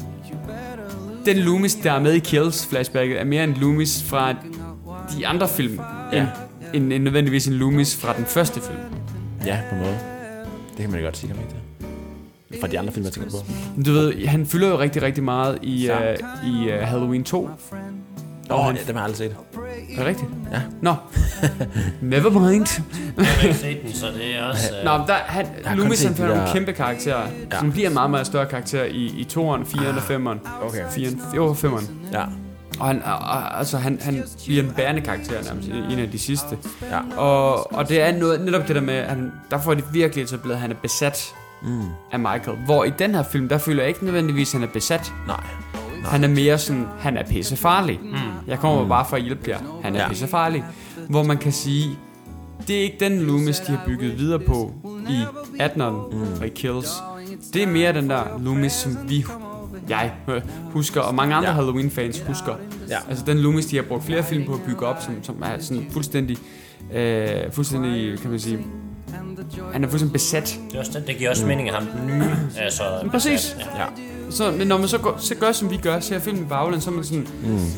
Den Loomis, der er med i Kills flashbacket, er mere en Loomis fra de andre film, ja. end, end, end nødvendigvis en Loomis fra den første film. Ja, på en måde. Det kan man jo godt sige, kan man ikke det? Fra de andre film, jeg tænker på. Du ved, han fylder jo rigtig, rigtig meget i, uh, i uh, Halloween to. Åh, oh, ja, dem har jeg aldrig set. Er det rigtigt? Ja. Nå, never mind. Jeg har ikke set den, så det er også... Uh... Nå, der, han, Loomis han får nogle kæmpe karakterer, ja. som bliver en meget, meget større karakter i, i toeren, fireren ah, og femeren. Okay. Fireren, jo, femeren. Ja. Og han, og, altså, han, han bliver en bærende karakter nærmest, en af de sidste. Ja. Og, og det er noget, netop det der med, han, der får det virkelig etableret, at han er besat mm. af Michael. Hvor i den her film, der føler jeg ikke nødvendigvis, at han er besat. Nej. Nej. Han er mere sådan, han er pissefarlig. Mm. Jeg kommer mm. bare for at hjælpe jer. Han er ja. pissefarlig. Hvor man kan sige, det er ikke den Loomis, de har bygget videre på i atteneren mm. og i Kills. Det er mere den der Loomis, som vi, jeg husker, og mange andre ja. Halloween-fans husker. Ja. Altså den Loomis, de har brugt flere film på at bygge op, som, som er sådan fuldstændig, øh, fuldstændig, kan man sige, han er fuldstændig besat. Det, også, det giver også mening, at ham den nye er så præcis. Besat. Ja. Ja. Så, men når man så gør, så gør som vi gør, ser filmen baglæn, så er man sådan,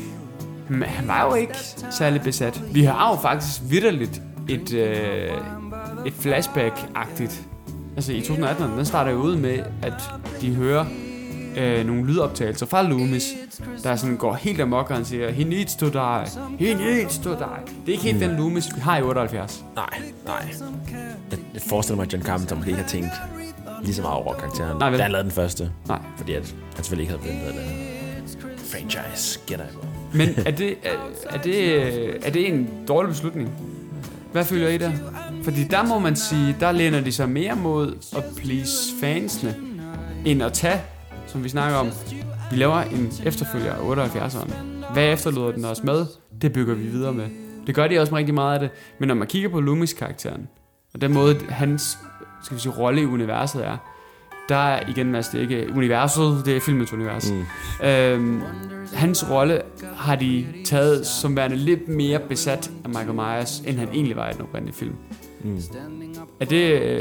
mm. han var jo ikke særlig besat. Vi har jo faktisk vitterligt et, øh, et flashback-agtigt. Altså i to tusind atten, den starter jo ud med, at de hører øh, nogle lydoptagelser fra Loomis, der sådan går helt amok, og han siger, he needs to die, he needs to die. Det er ikke helt mm. den Loomis, vi har i otteoghalvfjerds. Nej, nej. Jeg, jeg forestiller mig, at John Carpenter måske ikke har tænkt lige så meget over karakteren, da han lavede den første. Nej. Fordi at han selvfølgelig ikke havde ventet det. Franchise, gætter jeg på. Men er det, er, er, det, er det en dårlig beslutning? Hvad føler I der? Fordi der må man sige, der læner de sig mere mod at please fansene, end at tage, som vi snakker om, vi laver en efterfølger af otteoghalvfjerdseren. Hvad efterlader den os med? Det bygger vi videre med. Det gør de også med rigtig meget af det. Men når man kigger på Loomis-karakteren, og den måde, hans skal vi sige, rolle i universet er, der er igen, Mads, det er ikke universet, det er filmets univers. Mm. Øhm, hans rolle har de taget som værende lidt mere besat af Michael Myers, end han egentlig var i den oprindelige film. Mm. Er det, øh,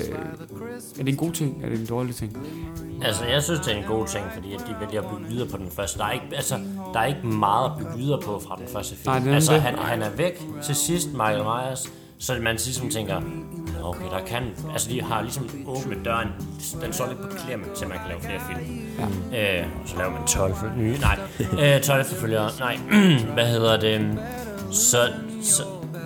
er det en god ting, eller er det en dårlig ting? Altså, jeg synes, det er en god ting, fordi at de vælger at bygge videre på den første. Der er ikke, altså, der er ikke meget at bygge videre på fra den første film. Nej, altså, han, han er væk til sidst, Michael Myers, så man ligesom tænker, okay, der kan... Altså, de har ligesom åbnet døren. Den står lidt på klem, til man kan lave flere film. Ja. Øh, så laver man tolv nye. Nej, øh, tolv efterfølgere. Nej, hvad hedder det? Så... så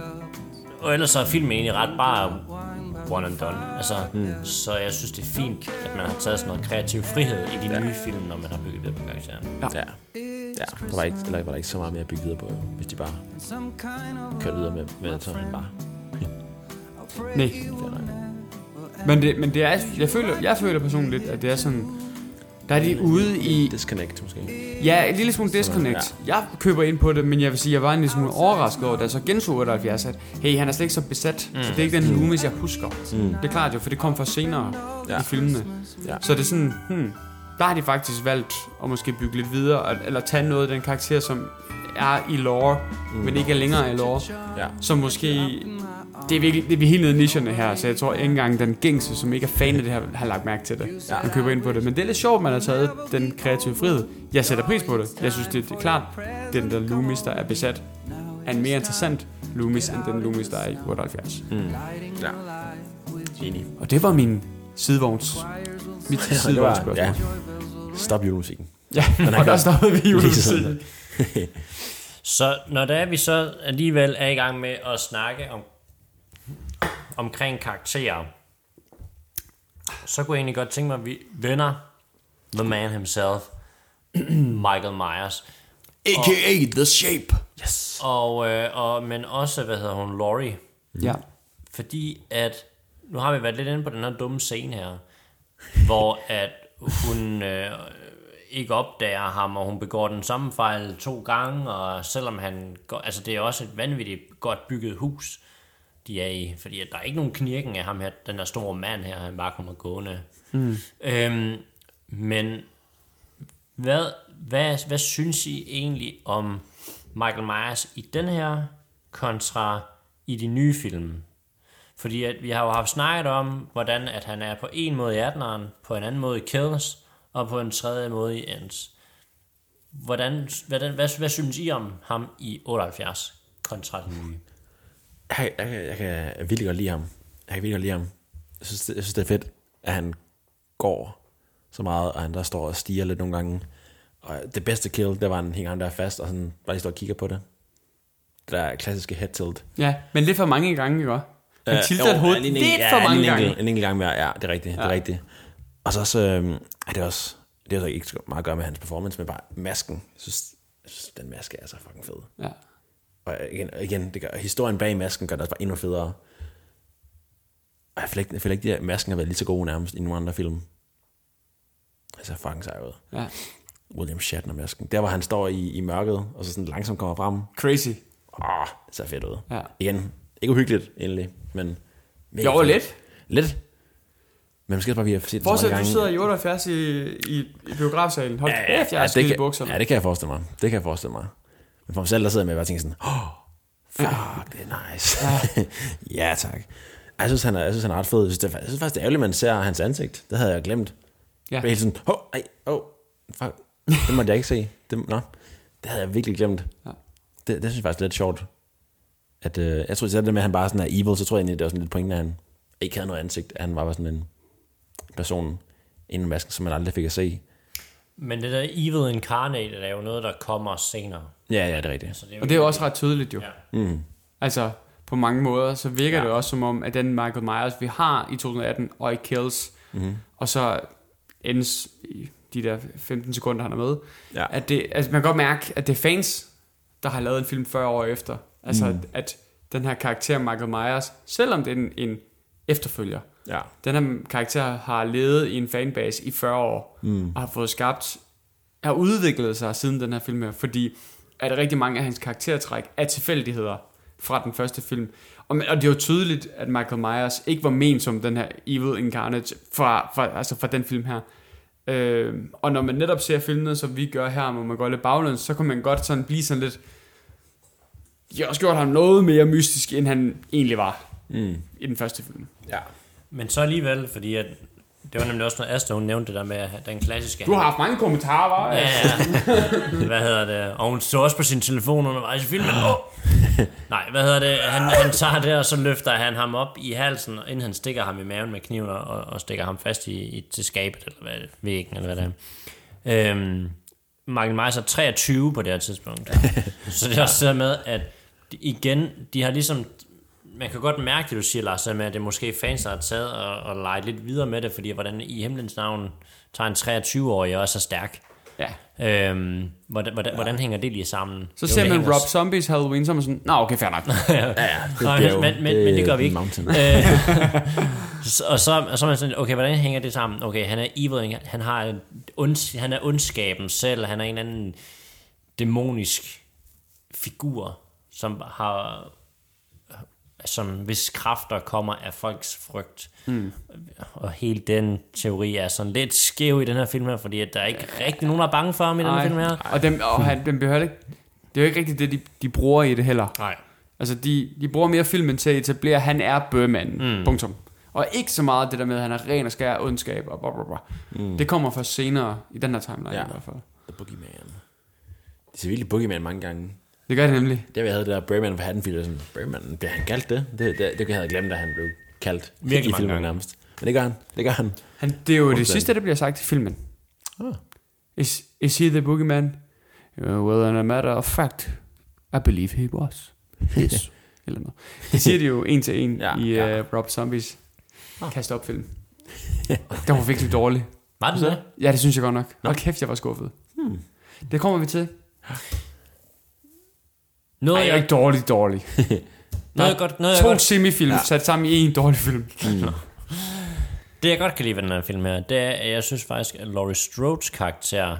og ellers så er filmen egentlig ret bare one and done. Altså, mm. Så jeg synes, det er fint, at man har taget sådan noget kreativ frihed i de ja. nye film, når man har bygget videre på karakteren. Ja. Ja. Ja, der var ikke, eller var der ikke så meget mere at bygge videre på, hvis de bare kørte videre med, med sådan bare... Nej. Men det, men det er, jeg føler, jeg føler personligt, at det er sådan, der er de ude i... Disconnect, måske. Ja, en lille smule disconnect. Ja. Jeg køber ind på det, men jeg vil sige, jeg var en lille smule overrasket over, da jeg så genså otteoghalvfjerds, at hey, han er slet ikke så besat. Mm. Så det er ikke den Loomis, jeg husker. Mm. Det er klart jo, for det kom fra senere ja. i filmene. Ja. Så det er sådan, hmm, der har de faktisk valgt at måske bygge lidt videre, eller tage noget af den karakter, som er i lore, mm. men ikke er længere i lore. Ja. Så måske... Det er virkelig, det er vi helt nede i nicherne her, så jeg tror ikke engang den gængse, som ikke er fan af det her, har lagt mærke til det. Ja. Man køber ind på det. Men det er lidt sjovt, man har taget den kreative frihed. Jeg sætter pris på det. Jeg synes, det er klart, den der Loomis, der er besat, er en mere interessant Loomis, end den Loomis, der er i otteoghalvfjerds. Mm. Ja. Enig. Og det var min sidevogns, mit sidevognsspørgsmål. Ja. Stop julemusikken. Ja, og der stoppede vi julemusikken. Så når der er vi så alligevel er i gang med at snakke om omkring karakterer, så kunne jeg egentlig godt tænke mig, at vi vender the man himself, Michael Myers. A K A The Shape. Yes. Og, øh, og, men også, hvad hedder hun, Laurie. Ja. Fordi at, nu har vi været lidt inde på den her dumme scene her, hvor at hun øh, ikke opdager ham, og hun begår den samme fejl to gange, og selvom han går, altså det er også et vanvittigt godt bygget hus, de er i, fordi at der er ikke nogen knirken af ham her, den der store mand her, han bare kommer gående. Mm. Øhm, men hvad, hvad, hvad synes I egentlig om Michael Myers i den her kontra i de nye film? Fordi at vi har jo haft snakket om, hvordan at han er på en måde i atteneren, på en anden måde i Kills, og på en tredje måde i Ends. Hvordan, hvordan, hvad, hvad synes I om ham i otteoghalvfjerds kontra de nye? Jeg, jeg, jeg, jeg kan virkelig godt lide ham. Jeg kan virkelig godt lide ham. Jeg synes, det, jeg synes, det er fedt, at han går så meget, og han der står og stiger lidt nogle gange. Og det bedste kill, det var, han hænger ham der fast, og sådan bare lige står og kigger på det. Det der klassiske head tilt. Ja, men lidt for mange gange, ikke også? Han Øh, tilter et hoved lidt ja, for mange en gange. enkelt, en enkelt gang mere, ja, det er rigtigt, ja. Det er rigtigt. Og så også, øh, er det også, det er så ikke så meget at gøre med hans performance, men bare masken. Jeg synes, jeg synes den maske er så fucking fed. Ja. Og igen, igen det gør, historien bag masken gør det også bare endnu federe. Og jeg føler ikke, jeg føler ikke at masken har været lige så god nærmest i nogle andre film. Altså fucking sej ud. Ja. William Shatner-masken. Der, hvor han står i, i mørket, og så sådan langsomt kommer frem. Crazy. Åh, det ser fedt ud. Ja. Igen, ikke uhyggeligt egentlig, men... Jo, lidt. Lidt. Men måske bare, vi har set det så Fortsæt, mange du gange. sidder i otteoghalvfjerds i, i, i biografsalen. Hold Ja, kæft, ja, jeg ja, har det skidt i kan, bukserne. ja, det kan jeg forestille mig. Det kan jeg forestille mig. Men for mig selv, der sidder jeg med og bare tænker sådan, åh, oh, fuck, det er nice. Ja, ja tak. Jeg synes, han er, jeg synes, han er ret fed. Jeg synes, det er, jeg synes faktisk, det er ærgerligt, man ser hans ansigt. Det havde jeg glemt. Ja. Jeg var helt sådan, åh, oh, ej, åh, oh, fuck. Det måtte jeg ikke se. Det, nå, det havde jeg virkelig glemt. Ja. Det, det synes jeg faktisk er lidt sjovt. At, øh, jeg tror, at det med, at han bare sådan er evil, så tror jeg egentlig, det var sådan lidt pointen, at han ikke havde noget ansigt. At han var bare sådan en person inden masken, som man aldrig fik at se. Men det der Evil Incarnate er jo noget, der kommer senere. Ja, ja, det er rigtigt. Så det er jo Og det er jo også ret tydeligt jo. Ja. Mm. Altså, på mange måder, så virker Ja. det også som om, at den Michael Myers, vi har i to tusind atten og i Kills, mm-hmm. og så ends i de der femten sekunder, han er med, Ja. at det, altså, man kan godt mærke, at det er fans, der har lavet en film fyrre år efter. Altså, mm. at, at den her karakter Michael Myers, selvom det er en, en efterfølger, Ja. den her karakter har levet i en fanbase i fyrre år, mm. og har fået skabt, har udviklet sig siden den her film her, fordi at rigtig mange af hans karaktertræk er tilfældigheder fra den første film. Og, og det er jo tydeligt, at Michael Myers ikke var ment som den her Evil Incarnate fra, fra, altså fra den film her. Øh, og når man netop ser filmene, som vi gør her, hvor man går lidt baglæns, så kan man godt sådan blive sådan lidt... De har også gjort ham noget mere mystisk, end han egentlig var Mm. i den første film. Ja. Men så alligevel, fordi at, det var nemlig også noget, Asta, hun nævnte det der med at den klassiske... Du har haft mange kommentarer, var? Ja, ja. Hvad hedder det? Og hun så også på sin telefon undervejs i filmen. Oh. Nej, hvad hedder det? Han, han tager det, og så løfter han ham op i halsen, inden han stikker ham i maven med kniven, og, og stikker ham fast i, i til skabet, eller hvad, væggen, eller hvad det er. Øhm, Michael Myers er treogtyve på det her tidspunkt. Så det er også det med, at de, igen, de har ligesom... Man kan godt mærke det, du siger, Lars, med, at det er måske fans, der har taget og, og leget lidt videre med det, fordi hvordan i himlens navn tager en treogtyve-årig også så stærk. Ja. Øhm, hvordan, hvordan, ja. hvordan hænger det lige sammen? Så Jo, ser det man hænger Rob Zombies Halloween, så er man sådan, nå okay, fair nok. Ja, ja. Det Nej, bliver jo- men, men, men det gør vi ikke. Mountain. Øh, så- og, så, og så er man sådan, okay, hvordan hænger det sammen? Okay, han er evil, han, har en ond, han er ondskaben selv, han er en anden dæmonisk figur, som har... som hvis kræfter kommer af folks frygt. Mm. Og hele den teori er sådan lidt skæv i den her film her, fordi at der er ikke rigtig nogen, der er bange for ham i den her film her. Og, dem, og han, dem behøver ikke, det er jo ikke rigtigt det, de, de bruger i det heller. Nej. Altså, de, de bruger mere filmen til at etablere, at han er bøgmanden. Mm. Punktum. Og ikke så meget det der med, at han er ren og skær ondskab og blah, blah, blah. Mm. Det kommer først senere i den her timeline Ja. i hvert fald. The Boogeyman. Det er virkelig Boogeyman mange gange. Det gør det nemlig. Der vi havde det der Birdman for Haddonfield, og sådan, Birdman, bliver han kaldt det? Det, det, det havde jeg glemt, at han blev kaldt. Virkelig i mange filmen gange. nærmest. Men det gør han. Det gør han. Han, det er jo det Fuldstændig. sidste, der bliver sagt i filmen. Oh. Is, is he the boogeyman? Uh, well, in a matter of fact, I believe he was. Yes. Eller noget. Det siger de jo en til en Ja, i ja. uh, Rob Zombies Kast op film. Det var virkelig dårligt. Var det det? Ja, det synes jeg godt nok. Hold kæft, jeg var skuffet. Hmm. Det kommer vi til. Noget, Ej, jeg er jeg, ikke dårlig, dårlig. noget, jeg godt, noget, jeg To godt, semifilm ja. sat sammen i en dårlig film. Mm. det jeg godt kan lide ved den her film her, det er, at jeg synes faktisk, at Laurie Strodes karakter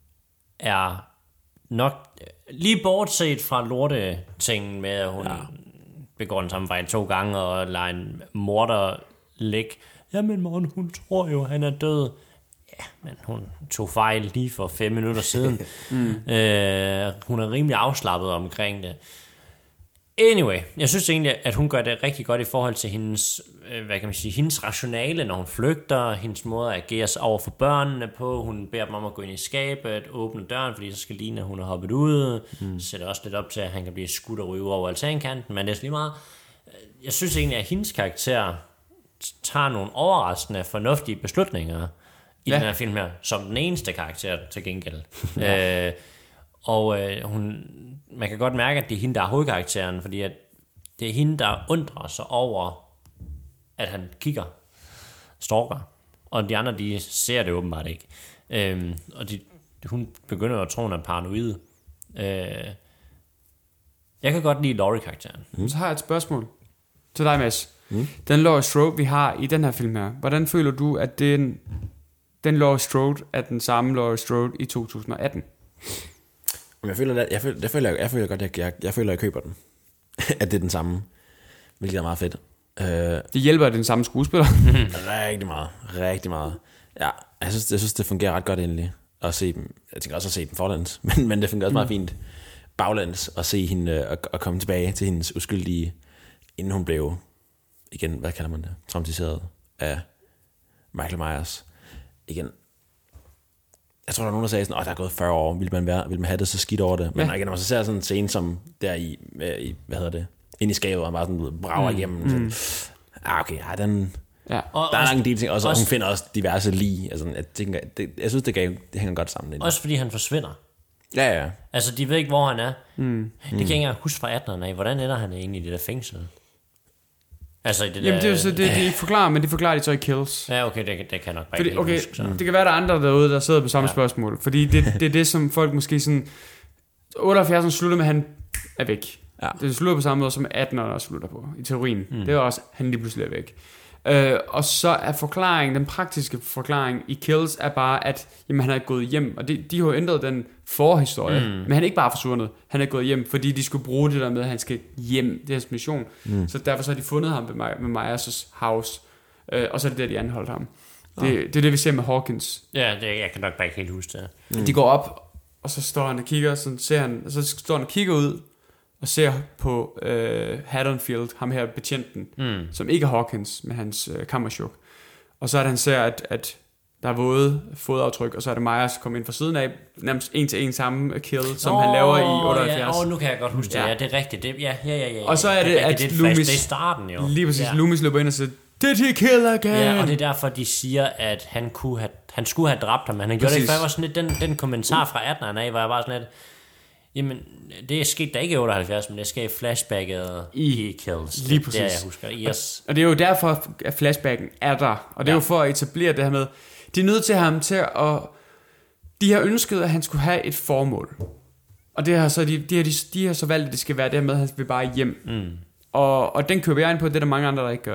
er nok, lige bortset fra lortetingen med, at hun ja. begår den samme fejl to gange, og lader en morder ligge. Jamen morgen, hun tror jo, han er død. Ja, men hun tog fejl lige for fem minutter siden. mm. øh, hun er rimelig afslappet omkring det. Anyway, jeg synes egentlig, at hun gør det rigtig godt i forhold til hendes, hvad kan man sige, hendes rationale, når hun flygter, hendes måde at agere over for børnene på. Hun beder dem om at gå ind i skabet, åbne døren, fordi så skal ligne, at hun er hoppet ud. Mm. Sætter også lidt op til, at han kan blive skudt og ryge over altankanten, men det er lige meget. Jeg synes egentlig, at hendes karakter tager nogle overraskende, fornuftige beslutninger i ja. den her film her, som den eneste karakter til gengæld. ja. øh, og øh, hun, man kan godt mærke, at det er hende, der er hovedkarakteren, fordi at det er hende, der undrer sig over, at han kigger, stalker, og de andre, de ser det åbenbart ikke. Øhm, og de, hun begynder at tro, at hun er paranoid. Øh, jeg kan godt lide Laurie-karakteren. Mm. Så har jeg et spørgsmål til dig, Mads. Mm. Den Laurie Strode, vi har i den her film her, hvordan føler du, at den, den Laurie Strode er den samme Laurie Strode i to tusind og atten? Jeg føler, jeg føler, jeg føler, jeg føler godt, jeg, jeg, jeg føler, jeg køber den. At det er den samme, hvilket er meget fedt. Uh, det hjælper den samme skuespiller. rigtig meget, rigtig meget. Ja, jeg synes, jeg synes, det fungerer ret godt endelig at se dem. Jeg tænker også at se dem forlæns, men, men det fungerer også meget fint baglæns at se hende og, og komme tilbage til hendes uskyldige, inden hun blev, igen, hvad kalder man det, traumatiseret af Michael Myers. Igen, jeg tror, der er nogen, der sagde sådan, åh, der er gået fyrre år, vil man, være, vil man have det så skidt over det? Men ja. igen, når man så ser sådan en scene som der i, i hvad hedder det, inde i skabet, og han bare sådan brager mm. igennem, sådan, mm. ah, okay, ja, den, ja. Og der er også, en del ting, og hun finder også diverse lig, altså, jeg, tænker, det, jeg synes, det, gav, det hænger godt sammen. Egentlig. Også fordi han forsvinder. Ja, ja. Altså, de ved ikke, hvor han er. Mm. Det kan jeg ikke engang huske fra atterne af. Hvordan ender han egentlig i det der fængsel? Altså i det Jamen, der, det er jo så, det, det ikke forklarer, men det forklarer de så i Kills. Ja, okay, det, det kan nok bare fordi, ikke okay, huske. Så. Det kan være, der er andre derude, der sidder på samme ja. spørgsmål. Fordi det, det er det, som folk måske sådan... otteoghalvfjerds slutter med, at han er væk. Ja. Det slutter på samme måde, som attenerne slutter på, i teorien. Mm. Det er også, han lige pludselig er væk. Øh, og så er forklaringen, den praktiske forklaring i Kills, er bare, at jamen, han er gået hjem. Og de, de har jo ændret den forhistorie. Mm. Men han er ikke bare forsvundet. Han er gået hjem, fordi de skulle bruge det der med, at han skal hjem. Det er hans mission. Mm. Så derfor så har de fundet ham med, med Myers' house. Øh, og så er det der, de anholdt ham. Det, oh. det er det, vi ser med Hawkins. Ja, det, jeg kan nok bare ikke helt huske det. Mm. De går op, og så står han og kigger, så ser han, og så står han og kigger ud, og ser på øh, Haddonfield, ham her betjenten, mm. som ikke er Hawkins, med hans øh, kammerchuk. Og så er det, han ser, at, at der er våde fodaftryk, og så er det Myers kommer ind fra siden af, nærmest en til en samme kill, som oh, han laver i otteoghalvfjerds. Ja, oh, nu kan jeg godt huske det. Ja, det er rigtigt. Det, ja, ja, ja, ja. Og så er det, det at det, Loomis... Det er starten, jo. Lige præcis, ja. Loomis løber ind og siger, did he kill again? Ja, og det er derfor, de siger, at han, kunne have, han skulle have dræbt ham, men han gjorde det ikke, for jeg var sådan lidt, den, den kommentar fra atterne af, hvor jeg var sådan lidt, jamen, det er sket der ikke i otteoghalvfjerds, men det sker i flashbacket i, i Kills. Lige præcis. Det er, jeg husker. Yes. Og det er jo derfor, at flashbacken er der. Og det er ja. jo for at etablere det her med, de er nødt til ham til at, de har ønsket, at han skulle have et formål. Og det har så, de, de, har, de, de har så valgt, at det skal være det her med, at han vil bare hjem. Mm. Og, og den køber jeg ind på, det er der mange andre, der ikke gør.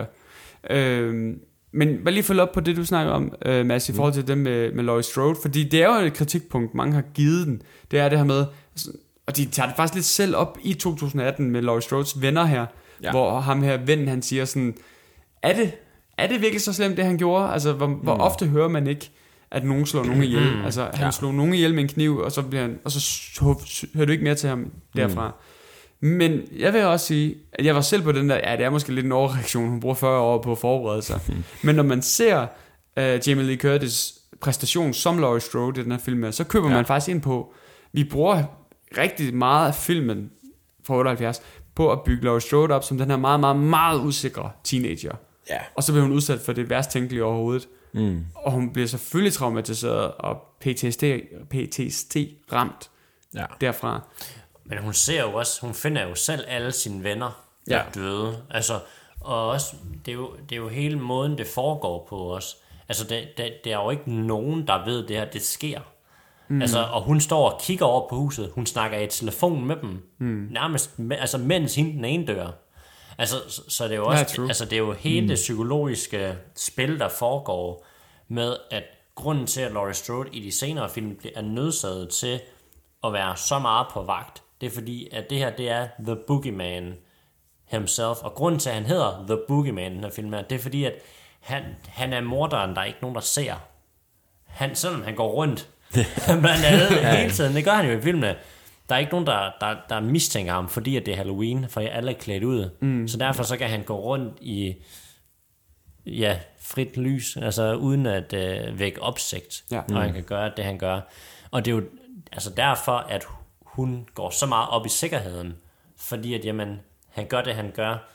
Øhm, men bare lige følge op på det, du snakker om, øh, Mads, i forhold til det med, med Laurie Strode. Fordi det er jo et kritikpunkt, mange har givet den. Det er det her med... Altså, og de tager det faktisk lidt selv op i to tusind atten med Laurie Strodes venner her, ja. hvor ham her ven, han siger sådan, er det, er det virkelig så slemt, det han gjorde? Altså, hvor, mm. hvor ofte hører man ikke, at nogen slår nogen ihjel? Mm. Altså, han ja. slog nogen ihjel med en kniv, og så, bliver han, og så hører du ikke mere til ham derfra. Mm. Men jeg vil også sige, at jeg var selv på den der, ja, det er måske lidt en overreaktion, hun bruger fyrre år på at forberede sig. Mm. Men når man ser uh, Jamie Lee Curtis præstation som Laurie Strode i den her film, så køber ja. man faktisk ind på, vi bruger rigtig meget af filmen fra otteoghalvfjerds på at bygge Laurie Strode op som den her meget, meget, meget usikre teenager. Ja. Og så bliver hun udsat for det værst tænkelige overhovedet. Mm. Og hun bliver selvfølgelig traumatiseret og P T S D, P T S D ramt ja. derfra. Men hun ser jo også, hun finder jo selv alle sine venner der ja. døde. Altså, og også, det er, jo, det er jo hele måden, det foregår på os. Altså, det, det, det er jo ikke nogen, der ved det her, det sker. Mm. Altså, og hun står og kigger over på huset. Hun snakker i telefon med dem. Mm. Nærmest, altså mens hende den ene dør. Altså, så, så det er jo også, ja, altså det er jo hele mm. det psykologiske spil, der foregår med, at grunden til, at Laurie Strode i de senere film er nødsaget til at være så meget på vagt, det er fordi, at det her, det er The Boogeyman himself. Og grunden til, at han hedder The Boogeyman, den her film her, det er fordi, at han, han er morderen, der er ikke nogen, der ser. Han, selvom han går rundt blandt andet hele tiden, det gør han jo i filmene. Der er ikke nogen, der, der, der mistænker ham, fordi at det er Halloween, for alle er klædt ud. Mm. Så derfor så kan han gå rundt i ja, frit lys, altså uden at øh, vække opsigt, ja. Og han kan gøre det, han gør. Og det er jo altså derfor, at hun går så meget op i sikkerheden, fordi at jamen, han gør det, han gør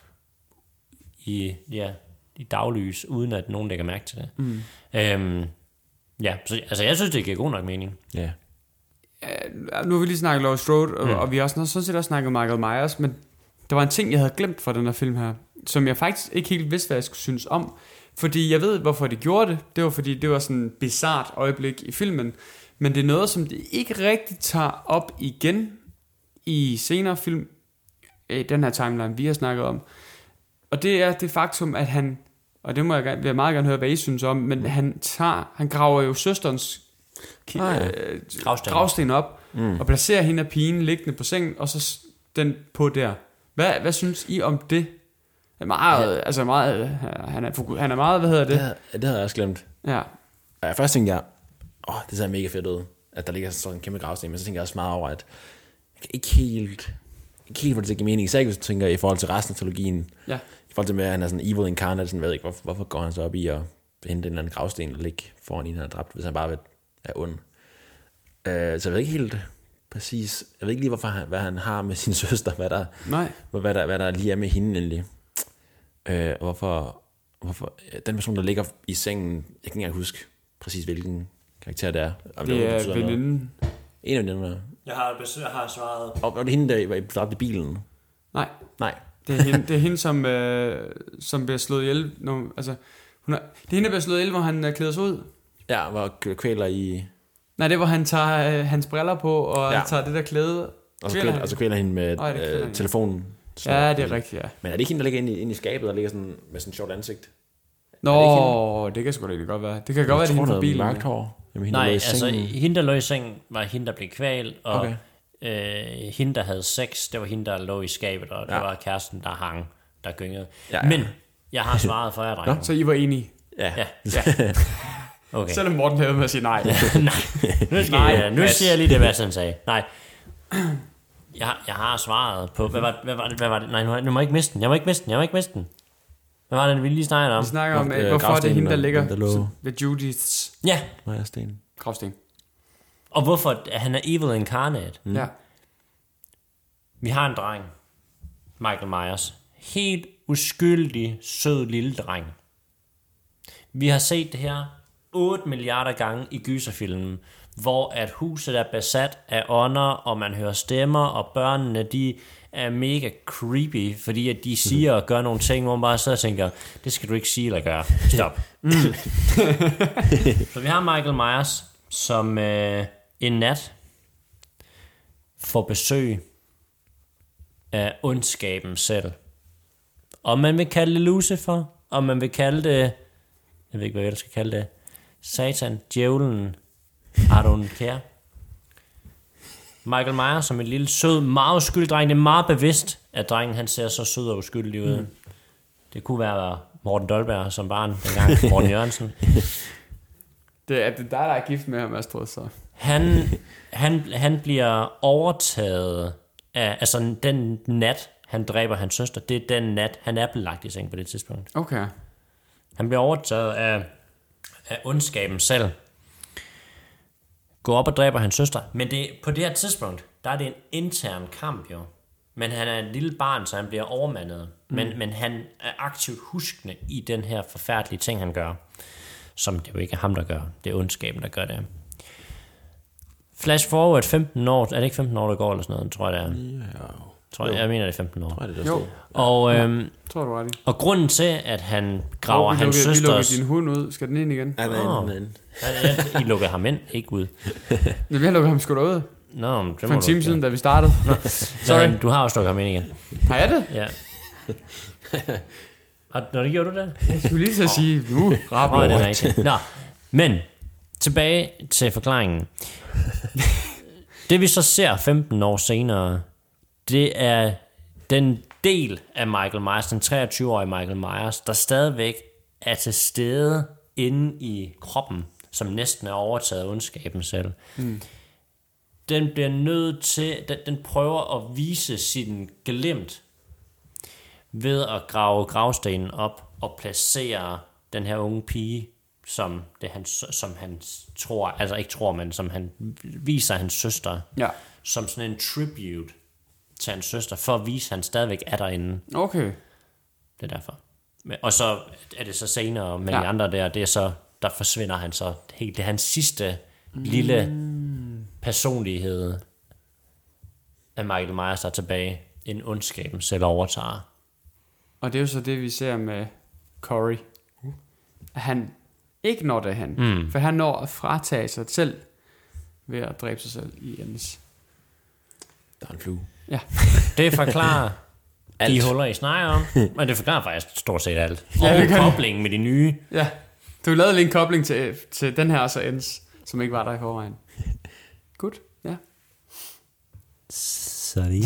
i, ja, i daglys, uden at nogen lægger mærke til det. Mm. Øhm, ja, så altså, jeg synes, det giver god nok mening. Ja. Yeah. Ja, nu har vi lige snakket Laurie Strode, og, mm. og vi har også sådan set også snakket Michael Myers, men der var en ting, jeg havde glemt fra den her film her, som jeg faktisk ikke helt vidste, hvad jeg skulle synes om. Fordi jeg ved, hvorfor de gjorde det. Det var, fordi det var sådan et bizart øjeblik i filmen. Men det er noget, som de ikke rigtig tager op igen i senere film, i den her timeline, vi har snakket om. Og det er det faktum, at han, og det må jeg, vil jeg meget gerne høre, hvad I synes om, men han tager, han graver jo søsterens ki- ah, ja. øh, gravsten. gravsten op, mm. og placerer hende af pigen liggende på sengen, og så den på der. Hvad, hvad synes I om det? Er meget, ja. altså meget, han er, han er meget, hvad hedder det? Det, det havde jeg også glemt. Ja. Og først tænkte jeg, åh, det ser mega fedt ud, at der ligger sådan en kæmpe gravsten, men så tænkte jeg også meget over, at jeg kan ikke helt, ikke helt, hvor det giver mening, især ikke hvis du tænker i forhold til resten af trilogien, ja. I forhold til med, at han er sådan evil incarnate, sådan, ved ikke, hvorfor, hvorfor går han så op i at hente en eller anden gravsten og ligge foran en, han er dræbt, hvis han bare er ond. Uh, så jeg ved ikke helt præcis, jeg ved ikke lige, hvorfor han, hvad han har med sin søster, hvad der, Nej. Hvad der, hvad der lige er med hende endelig. Uh, og hvorfor, hvorfor, den person, der ligger i sengen, jeg kan ikke engang huske præcis, hvilken karakter det er. Om det, det er veninden. En af dem, der. Jeg har, jeg har svaret. Og, og det er hende, der var dræbt i bilen? Nej. Nej. Det er hende, det er hende som, øh, som bliver slået ihjel. Når, altså, hun er, det er hende, der bliver slået ihjel, hvor han øh, klæder sig ud. Ja, hvor kvæler i... Nej, det er, hvor han tager øh, hans briller på, og ja. tager det der klæde. Og så kvæler, og så kvæler hende med oh, øh, telefonen. Så, ja, det er rigtigt, ja. Men er det ikke hende, der ligger inde i, inde i skabet, og ligger sådan, med sådan en sjovt ansigt? Nå, det, det kan sgu da ikke godt være. Det kan godt være, det er hende på bilen. Mørkt hår. Jamen, Nej, altså hende, der lå i sengen, var hende, der blev kvalt, og okay. øh, hende, der havde sex, det var hende, der lå i skabet, og det ja. var kæresten, der hang, der gyngede. Ja, ja. Men jeg har svaret for jer, drenge. Så I var enige? Ja. ja. ja. Okay. Selvom Morten havde med at sige nej. nej, nu, skal nej, jeg, nu siger jeg lige det, hvad han sagde. Nej, jeg, jeg har svaret på, hvad var, hvad var det, hvad var det? Nej, nu, nu må jeg ikke miste den, jeg må ikke miste den, jeg må ikke miste den. Hvad var det, vi lige snakkede om? Vi snakker om, øh, hvorfor det er hende, der ligger ved Judiths ja. gravsten. Og hvorfor han er evil incarnate. Mm. Ja. Vi har en dreng, Michael Myers. Helt uskyldig, sød lille dreng. Vi har set det her otte milliarder gange i gyserfilmen, hvor at huset er besat af ånder, og man hører stemmer, og børnene, de er mega creepy, fordi at de siger og gør nogle ting, hvor man bare sidder og tænker, det skal du ikke sige eller gøre. Stop. Mm. Så vi har Michael Myers, som øh, en nat får besøg af ondskaben selv. Om man vil kalde det Lucifer, om man vil kalde det, jeg ved ikke, hvad jeg skal kalde det, Satan, djævlen, I don't care. Michael Myers som en lille sød, meget uskyldig dreng. Det er meget bevidst, at drengen han ser så sød og uskyldig ud. Mm. Det kunne være Morten Dolberg som barn dengang, Morten Jørgensen. Det er det der, der er gift med ham, Astrid, så. Han, han, han bliver overtaget af, altså den nat, han dræber hans søster, det er den nat, han er belagt i seng på det tidspunkt. Okay. Han bliver overtaget af, af ondskaben selv. Går op og dræber hans søster. Men det, på det her tidspunkt, der er det en intern kamp jo. Men han er en lille barn, så han bliver overmandet. Mm. Men, men han er aktivt huskende i den her forfærdelige ting, han gør. Som det jo ikke er ham, der gør. Det er ondskaben, der gør det. Flash forward femten år. Er det ikke femten år, der går eller sådan noget, tror jeg det er? Tror jeg, jeg mener det er femten år. Tror jeg, det er Jo. det. Og, øhm, Tror du ret i. og grunden til, at han graver Hvor vi hans lukker, vi lukker søsters... din hund ud. Skal den ind igen? Ja, den er Åh. inde, den er inde. Ja, ja, I lukker ham ind, ikke ud. Ja, vi har lukket ham sgu derud. Nå, men det For må en du time ikke. siden, da vi startede. Sorry. Men du har også lukket ham ind igen. Har jeg det? Ja. Og når det gjorde du det? Jeg skulle lige til at sige, uh, rap Nå, det er over. rigtigt. Nå, men tilbage til forklaringen. Det vi så ser femten år senere, det er den del af Michael Myers, den treogtyve-årige Michael Myers, der stadigvæk er til stede inde i kroppen, som næsten er overtaget af ondskaben selv. Mm. Den bliver nødt til, den, den prøver at vise sin glimt ved at grave gravstenen op og placere den her unge pige, som, det han, som han tror, altså ikke tror, men som han viser hans søster, Ja. som sådan en tribute til hans søster, for at vise, at han stadigvæk er derinde. Okay. Det er derfor. Men- Og så er det så senere med ja. Ja. de andre der, det er så, der forsvinder han så helt. Det er hans sidste mm. lille personlighed af Michael Myers, der er tilbage. En ondskaben selv overtager. Og det er jo så det, vi ser med Corey. At han ikke når derhen. Mm. For han når at fratage sig selv ved at dræbe sig selv i ens. Der er en flue. Ja. Det forklarer Alt. de huller, I snakker om, men det forklarer faktisk stort set alt. Ja, Og det kan- koblingen med de nye. Ja. Du lavede lige en kobling til, til den her og så ends, som ikke var der i forvejen. Godt. Ja. Så det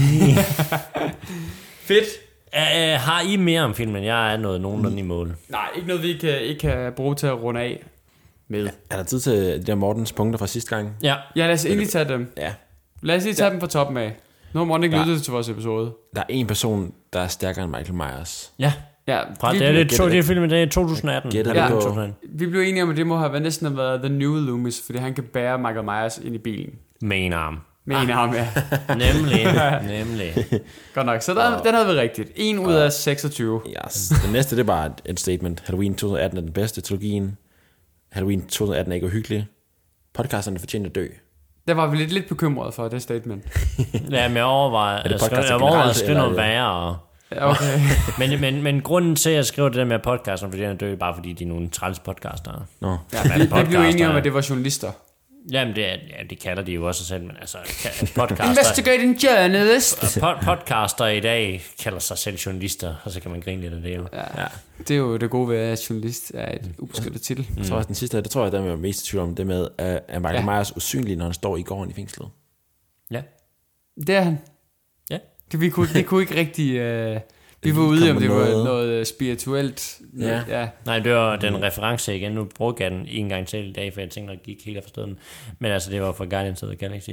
Fedt. Uh, har I mere om filmen? Jeg er noget nogenlunde i mål. Nej, ikke noget, vi ikke, ikke kan bruge til at runde af med. Er der tid til de der Mortens punkter fra sidste gang? Ja. Ja, lad os endelig tage dem. Ja. Lad os lige tage dem fra toppen af. Nu har Morten ikke lyttet til vores episode. Der er en person, der er stærkere end Michael Myers. Ja. Ja, Fra, vi, det er det, gætter to, det er ikke. filmen, det er to tusind atten. Gætter Det er det to på- tusind atten. vi blev enige om, at det må have været næsten have været The New Loomis, fordi han kan bære Michael Myers ind i bilen. Med en arm. Med en arm, ja. Nemlig. Nemlig. Godt nok. Så der, den havde vi rigtigt. En ud af seksogtyve. Yes. Den næste, det er bare et, et statement. Halloween to tusind atten er den bedste trilogien. Halloween to tusind atten er ikke uhyggelig. Podcasterne fortjener at dø. Der var vi lidt, lidt bekymret for det statement. Ja, men jeg overvejer, det jeg skriver, podcast jeg generelt, overvejer at skrive noget eller- værre. Ja, okay. Men, men, men grunden til, at jeg skriver det der med podcasten, fordi den er død, bare fordi de er nogle træls podcaster. Nå. Ja, vi, vi blev podcaster enige om, er- at det var journalister. Jamen, det, er, ja, det kalder de jo også sig selv, men altså, ka- podcaster, Investigating journalist. pod, podcaster i dag kalder sig selv journalister, og så kan man grine lidt af det jo. Ja. Det er jo det gode ved, at journalist er et ubeskyttet titel. Jeg tror også, den sidste, det tror jeg, der er mest i tvivl om, det med, at er Michael Ja. Myers usynlig, når han står i gården i fængslet. Ja. Det er han. Ja. Det, vi, kunne, vi kunne ikke rigtig... Uh, vi var lige ude i, om kommer det var noget. noget spirituelt. Ja. ja. Nej, det var den reference igen. Nu brugte jeg den en gang til i dag, for jeg tænkte, at jeg gik helt at forstå den. Men altså, det var fra Guardians of the Galaxy.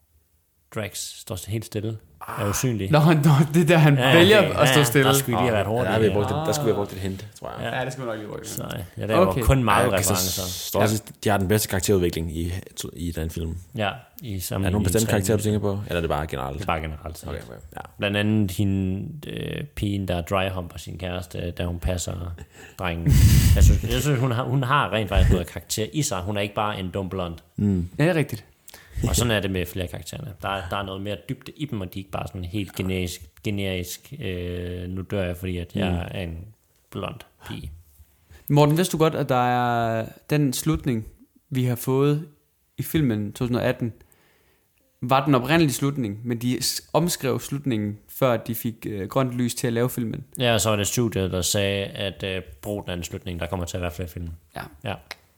Drax står helt stille. Er usynlig. Nå, nå, det er der, han ja, vælger at stå stille. Der skulle vi lige have været Ja, der, hurtigt. har vi brugt et, der skulle vi have brugt et hint, tror jeg. Ja. Ja, det skal man nok lige bruge. Så ja, der var Okay. kun meget Ej, så referencer. står også, de har den bedste karakterudvikling i, i den film. Ja, i Er sammen der nogen bestemte karakterer, du tænker på? Eller er det bare generelt? Det er bare generelt. Okay, Okay. okay. Ja. Blandt andet hende, øh, pigen, der dryhumper sin kæreste, da hun passer drengen. Jeg synes, jeg synes hun, har, hun har rent faktisk noget karakter i sig. Hun er ikke bare en dum blond. Ja, det er rigtigt. Og sådan er det med flere karaktererne. Der er, der er noget mere dybde i dem, og de er ikke bare sådan helt generisk, generisk øh, nu dør jeg, fordi at jeg er en blond pige. Morten, vidste du godt, at der er den slutning, vi har fået i filmen to tusind atten, var den oprindelige slutning, men de omskrev slutningen, før de fik øh, grønt lys til at lave filmen. Ja, og så var det studiet, der sagde, at øh, brug den anden slutning, der kommer til at være flere film. Ja. Ja.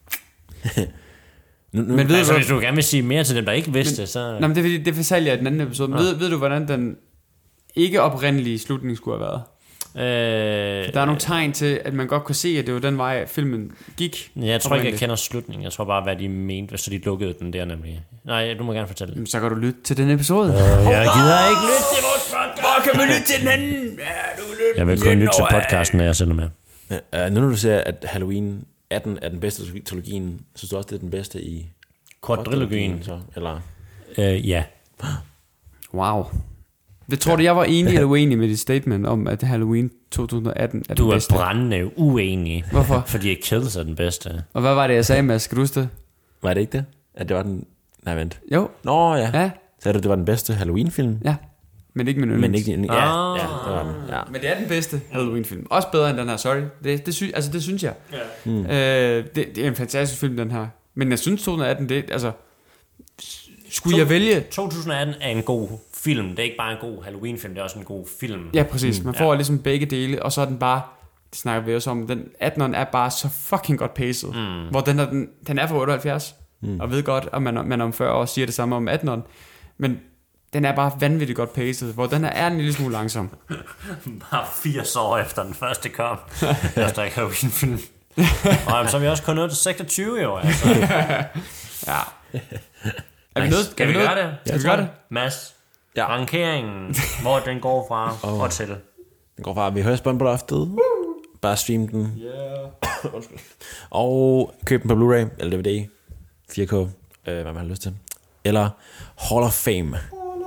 Nu, nu, Men ved Altså, du, hvis du gerne vil sige mere til dem, der ikke vidste, men, så... nej, men det, er fordi, det fortalte jeg i den anden episode. Men ved, ved du, hvordan den ikke oprindelige slutning skulle have været? Øh, Der er nogle tegn til, at man godt kunne se, at det var den vej, filmen gik. Jeg tror ikke, jeg oprindeligt. kender slutningen. Jeg tror bare, hvad de mente, så de lukkede den der nemlig. Nej, du må gerne fortælle det. Jamen, så kan du lytte til den episode. Jeg gider ikke lytte til vores podcast. Hvor kan man lytte til den anden? Ja, du lytter Jeg vil kun lytte til podcasten, når jeg sender med. uh, nu når du siger, at Halloween atten er den bedste trilogien, synes du også, det er den bedste i... Quadrilogien. Så, eller... Øh, ja. Wow. Det tror du, jeg var enig eller uenig med dit statement om, at Halloween to tusind atten er Du den er bedste? brændende uenig. Hvorfor? Fordi Kills er den bedste. Og hvad var det, jeg sagde, Mads? Skal du huske det? Var det ikke det? At det var den... Nej, vent. Jo. Nå, ja. Ja, Sagde du, det var den bedste Halloween-film? ja. men ikke min yndlings. Men ikke din, ja, Ah. ja, det var den. Ja. Men det er den bedste Halloween-film. Også bedre end den her, sorry. Det, det, sy- altså, det synes jeg. Ja. Mm. Øh, det, det er en fantastisk film, den her. Men jeg synes to tusind atten, det altså... Skulle To- jeg vælge... to tusind atten er en god film. Det er ikke bare en god Halloween-film, det er også en god film. Ja, præcis. Man får Ja. ligesom begge dele, og så er den bare... Det snakker vi også om. Den attenderen er bare så fucking godt paced. Mm. Hvor den er, den, den er fra otteoghalvfjerds. Mm. Og ved godt, at man, man om fyrre år siger det samme om attenderen. Men den er bare vanvittigt godt paced. Hvor den her er en lille smule langsom. Bare firs år efter den første kom. Efter ikke Halloween-film. Og jamen, så er vi også kun nået til seksogtyve i år. Altså. Ja. Er vi nødt? Skal vi gøre det? Skal vi gøre det? Mads, Ja. rankeringen, hvor den går fra oh. og til. Den går fra, vi hører Spøn på loftet. Bare stream den. Yeah. Undskyld. Og køb den på Blu-ray eller D V D. fire K, øh, hvad man har lyst til. Eller Hall of Fame.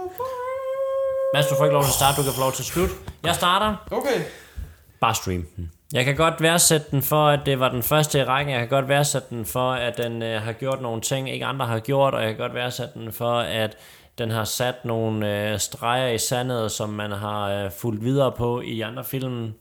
Mads, du får ikke lov til at starte, du kan få lov til at slutte. Jeg starter. Okay. Bare stream den. Jeg kan godt værdsætte den for, at det var den første i rækken. Jeg kan godt værdsætte den for, at den øh, har gjort nogle ting, ikke andre har gjort. Og jeg kan godt værdsætte den for, at den har sat nogle øh, streger i sandet, som man har øh, fulgt videre på i de andre film.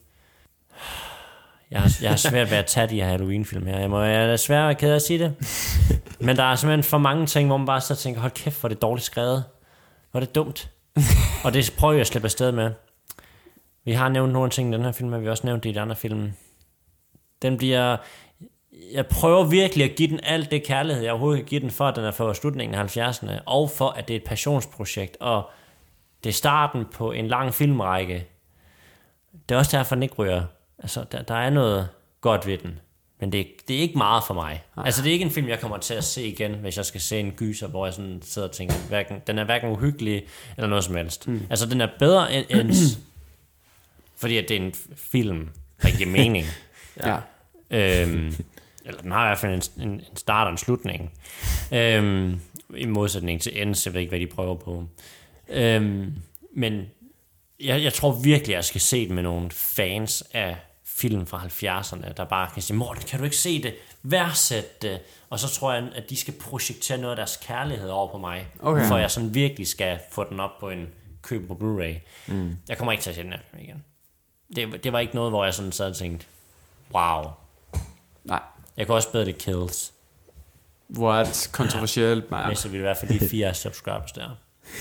Jeg har, jeg har svært ved at tage de her Halloween-film her. Jeg, må, jeg er svært ked af at sige det. Men der er simpelthen for mange ting, hvor man bare så tænker, hold kæft, hvor er det dårligt skrevet. Hvor er det dumt. Og det prøver jeg at slippe afsted med. Vi har nævnt nogle ting i den her film, men vi har også nævnt det i de andre film. Den bliver... Jeg prøver virkelig at give den alt det kærlighed, jeg overhovedet kan give den, for at den er for slutningen af halvfjerdserne, og for at det er et passionsprojekt, og det er starten på en lang filmrække. Det er også derfor, den ikke ryger. Altså, der, der er noget godt ved den, men det, det er ikke meget for mig. Altså, det er ikke en film, jeg kommer til at se igen, hvis jeg skal se en gyser, hvor jeg sådan sidder og tænker, hverken, den er hverken uhyggelig, eller noget som helst. Mm. Altså, den er bedre end... end fordi at det er en film, der ikke giver mening. Ja. Øhm, eller den har i hvert fald en, en, en start og en slutning. Øhm, I modsætning til Ends, jeg ved ikke, hvad de prøver på. Øhm, men jeg, jeg tror virkelig, jeg skal se det med nogle fans af film fra halvfjerdserne, der bare kan sige, Morten, kan du ikke se det? Værdsæt det. Og så tror jeg, at de skal projektere noget af deres kærlighed over på mig, Okay. for jeg sådan virkelig skal få den op på en køb på Blu-ray. Mm. Jeg kommer ikke til at se den her film igen. Det, det var ikke noget, hvor jeg sådan sad og tænkte, wow. Nej. Jeg kan også bedre det Kills. Hvor er det kontroversielt, Maja. Men så vil det i hvert fald lige fire subscribers der.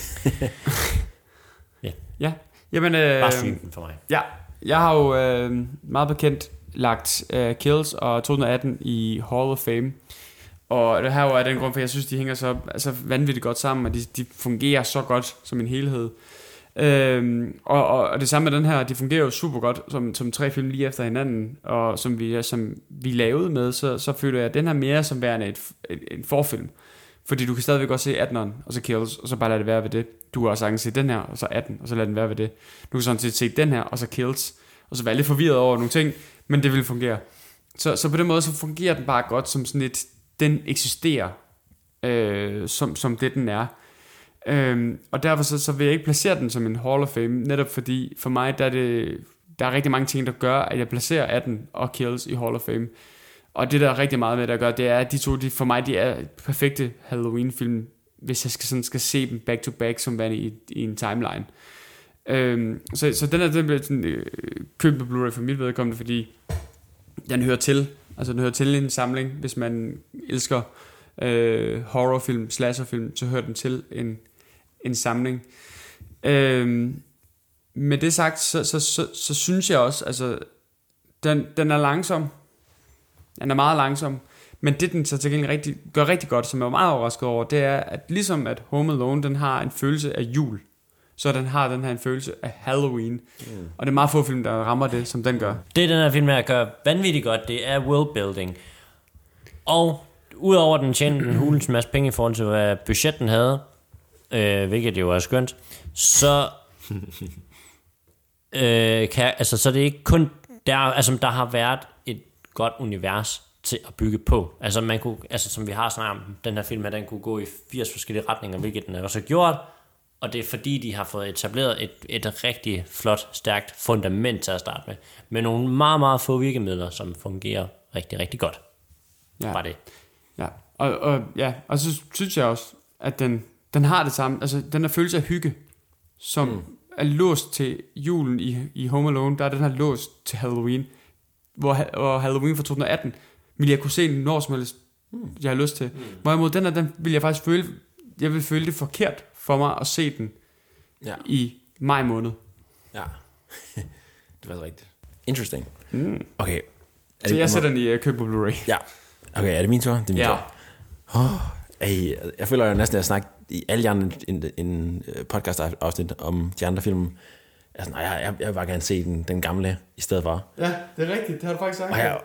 Ja. Jamen, øh, Bare stream den for mig. ja. Jeg har jo øh, meget bekendt lagt øh, Kills og to tusind atten i Hall of Fame. Og det her jo er den grund, for jeg synes, de hænger så altså, vanvittigt godt sammen, og de, de fungerer så godt som en helhed. Øhm, og, og, og det samme med den her, de fungerer jo super godt som, som tre film lige efter hinanden, og som vi, som vi lavede med, så, så føler jeg, at den her mere som værende et, et, en forfilm. Fordi du kan stadigvæk godt se attenderen, og så Kills, og så bare lade det være ved det. Du kan også sagtens se den her, og så atten, og så lade den være ved det. Du kan sådan set se den her, og så Kills, og så være lidt forvirret over nogle ting, men det vil fungere. Så, så på den måde, så fungerer den bare godt som sådan et, den eksisterer, øh, som, som det den er. Øhm, og derfor så, så vil jeg ikke placere den som en Hall of Fame, netop fordi for mig, der er, det, der er rigtig mange ting, der gør, at jeg placerer atten og Kills i Hall of Fame. Og det der er rigtig meget med, der gør, det er, at de to, de, for mig, de er perfekte Halloween-film, hvis jeg skal, sådan, skal se dem back to back, som værende i, i en timeline. Øhm, så, så den er den bliver sådan, øh, købt på Blu-ray for mit vedkommende, fordi den hører til, altså den hører til en samling, hvis man elsker øh, horrorfilm, slasherfilm, så hører den til en, en samling. Øhm, med det sagt, så, så, så, så synes jeg også, altså, den, den er langsom, den er meget langsom, men det den så til gengæld rigtig, gør rigtig godt, som jeg var meget overrasket over, det er, at ligesom at Home Alone, den har en følelse af jul, så den har den her en følelse af Halloween. Mm. Og det er meget få film, der rammer det, som den gør. Det den her film her gør vanvittigt godt, det er worldbuilding. Og udover den tjener den hulens masse penge i forhold til, hvad budgetten havde, øh, hvilket jo er skønt, så øh, kan, altså, så det er ikke kun der, altså, der har været et godt univers til at bygge på. Altså, man kunne, altså som vi har snakket om, den her film her, den kunne gå i firs forskellige retninger, hvilket den også har gjort. Og det er fordi, de har fået etableret et, et rigtig flot, stærkt fundament til at starte med. Med nogle meget, meget få virkemidler, som fungerer rigtig, rigtig godt. Ja. Bare det. Ja, og, og, ja. og så synes jeg også, at den, den har det samme. Altså, den her følelse af hygge, som er låst til julen i, i Home Alone, der er den her låst til Halloween, hvor, hvor Halloween fra to tusind atten, vil jeg kunne se den når som helst, mm. jeg har lyst til. Mm. Hvorimod den her, den vil jeg faktisk føle, jeg vil føle det forkert for mig at se den ja. i maj måned. Ja, det var rigtigt. Interesting. Mm. Okay. Så jeg sætter den i uh, køb på Blu-ray. Ja. Okay, er det min tur? Det er min ja. tur. Oh, ey, jeg føler jo næsten, at jeg snakker i alle de andre en, en podcast-afsnit om de andre film. Altså, nej, jeg, jeg vil bare gerne se den, den gamle i stedet for. Ja, det er rigtigt. Det har du faktisk sagt. Og jeg,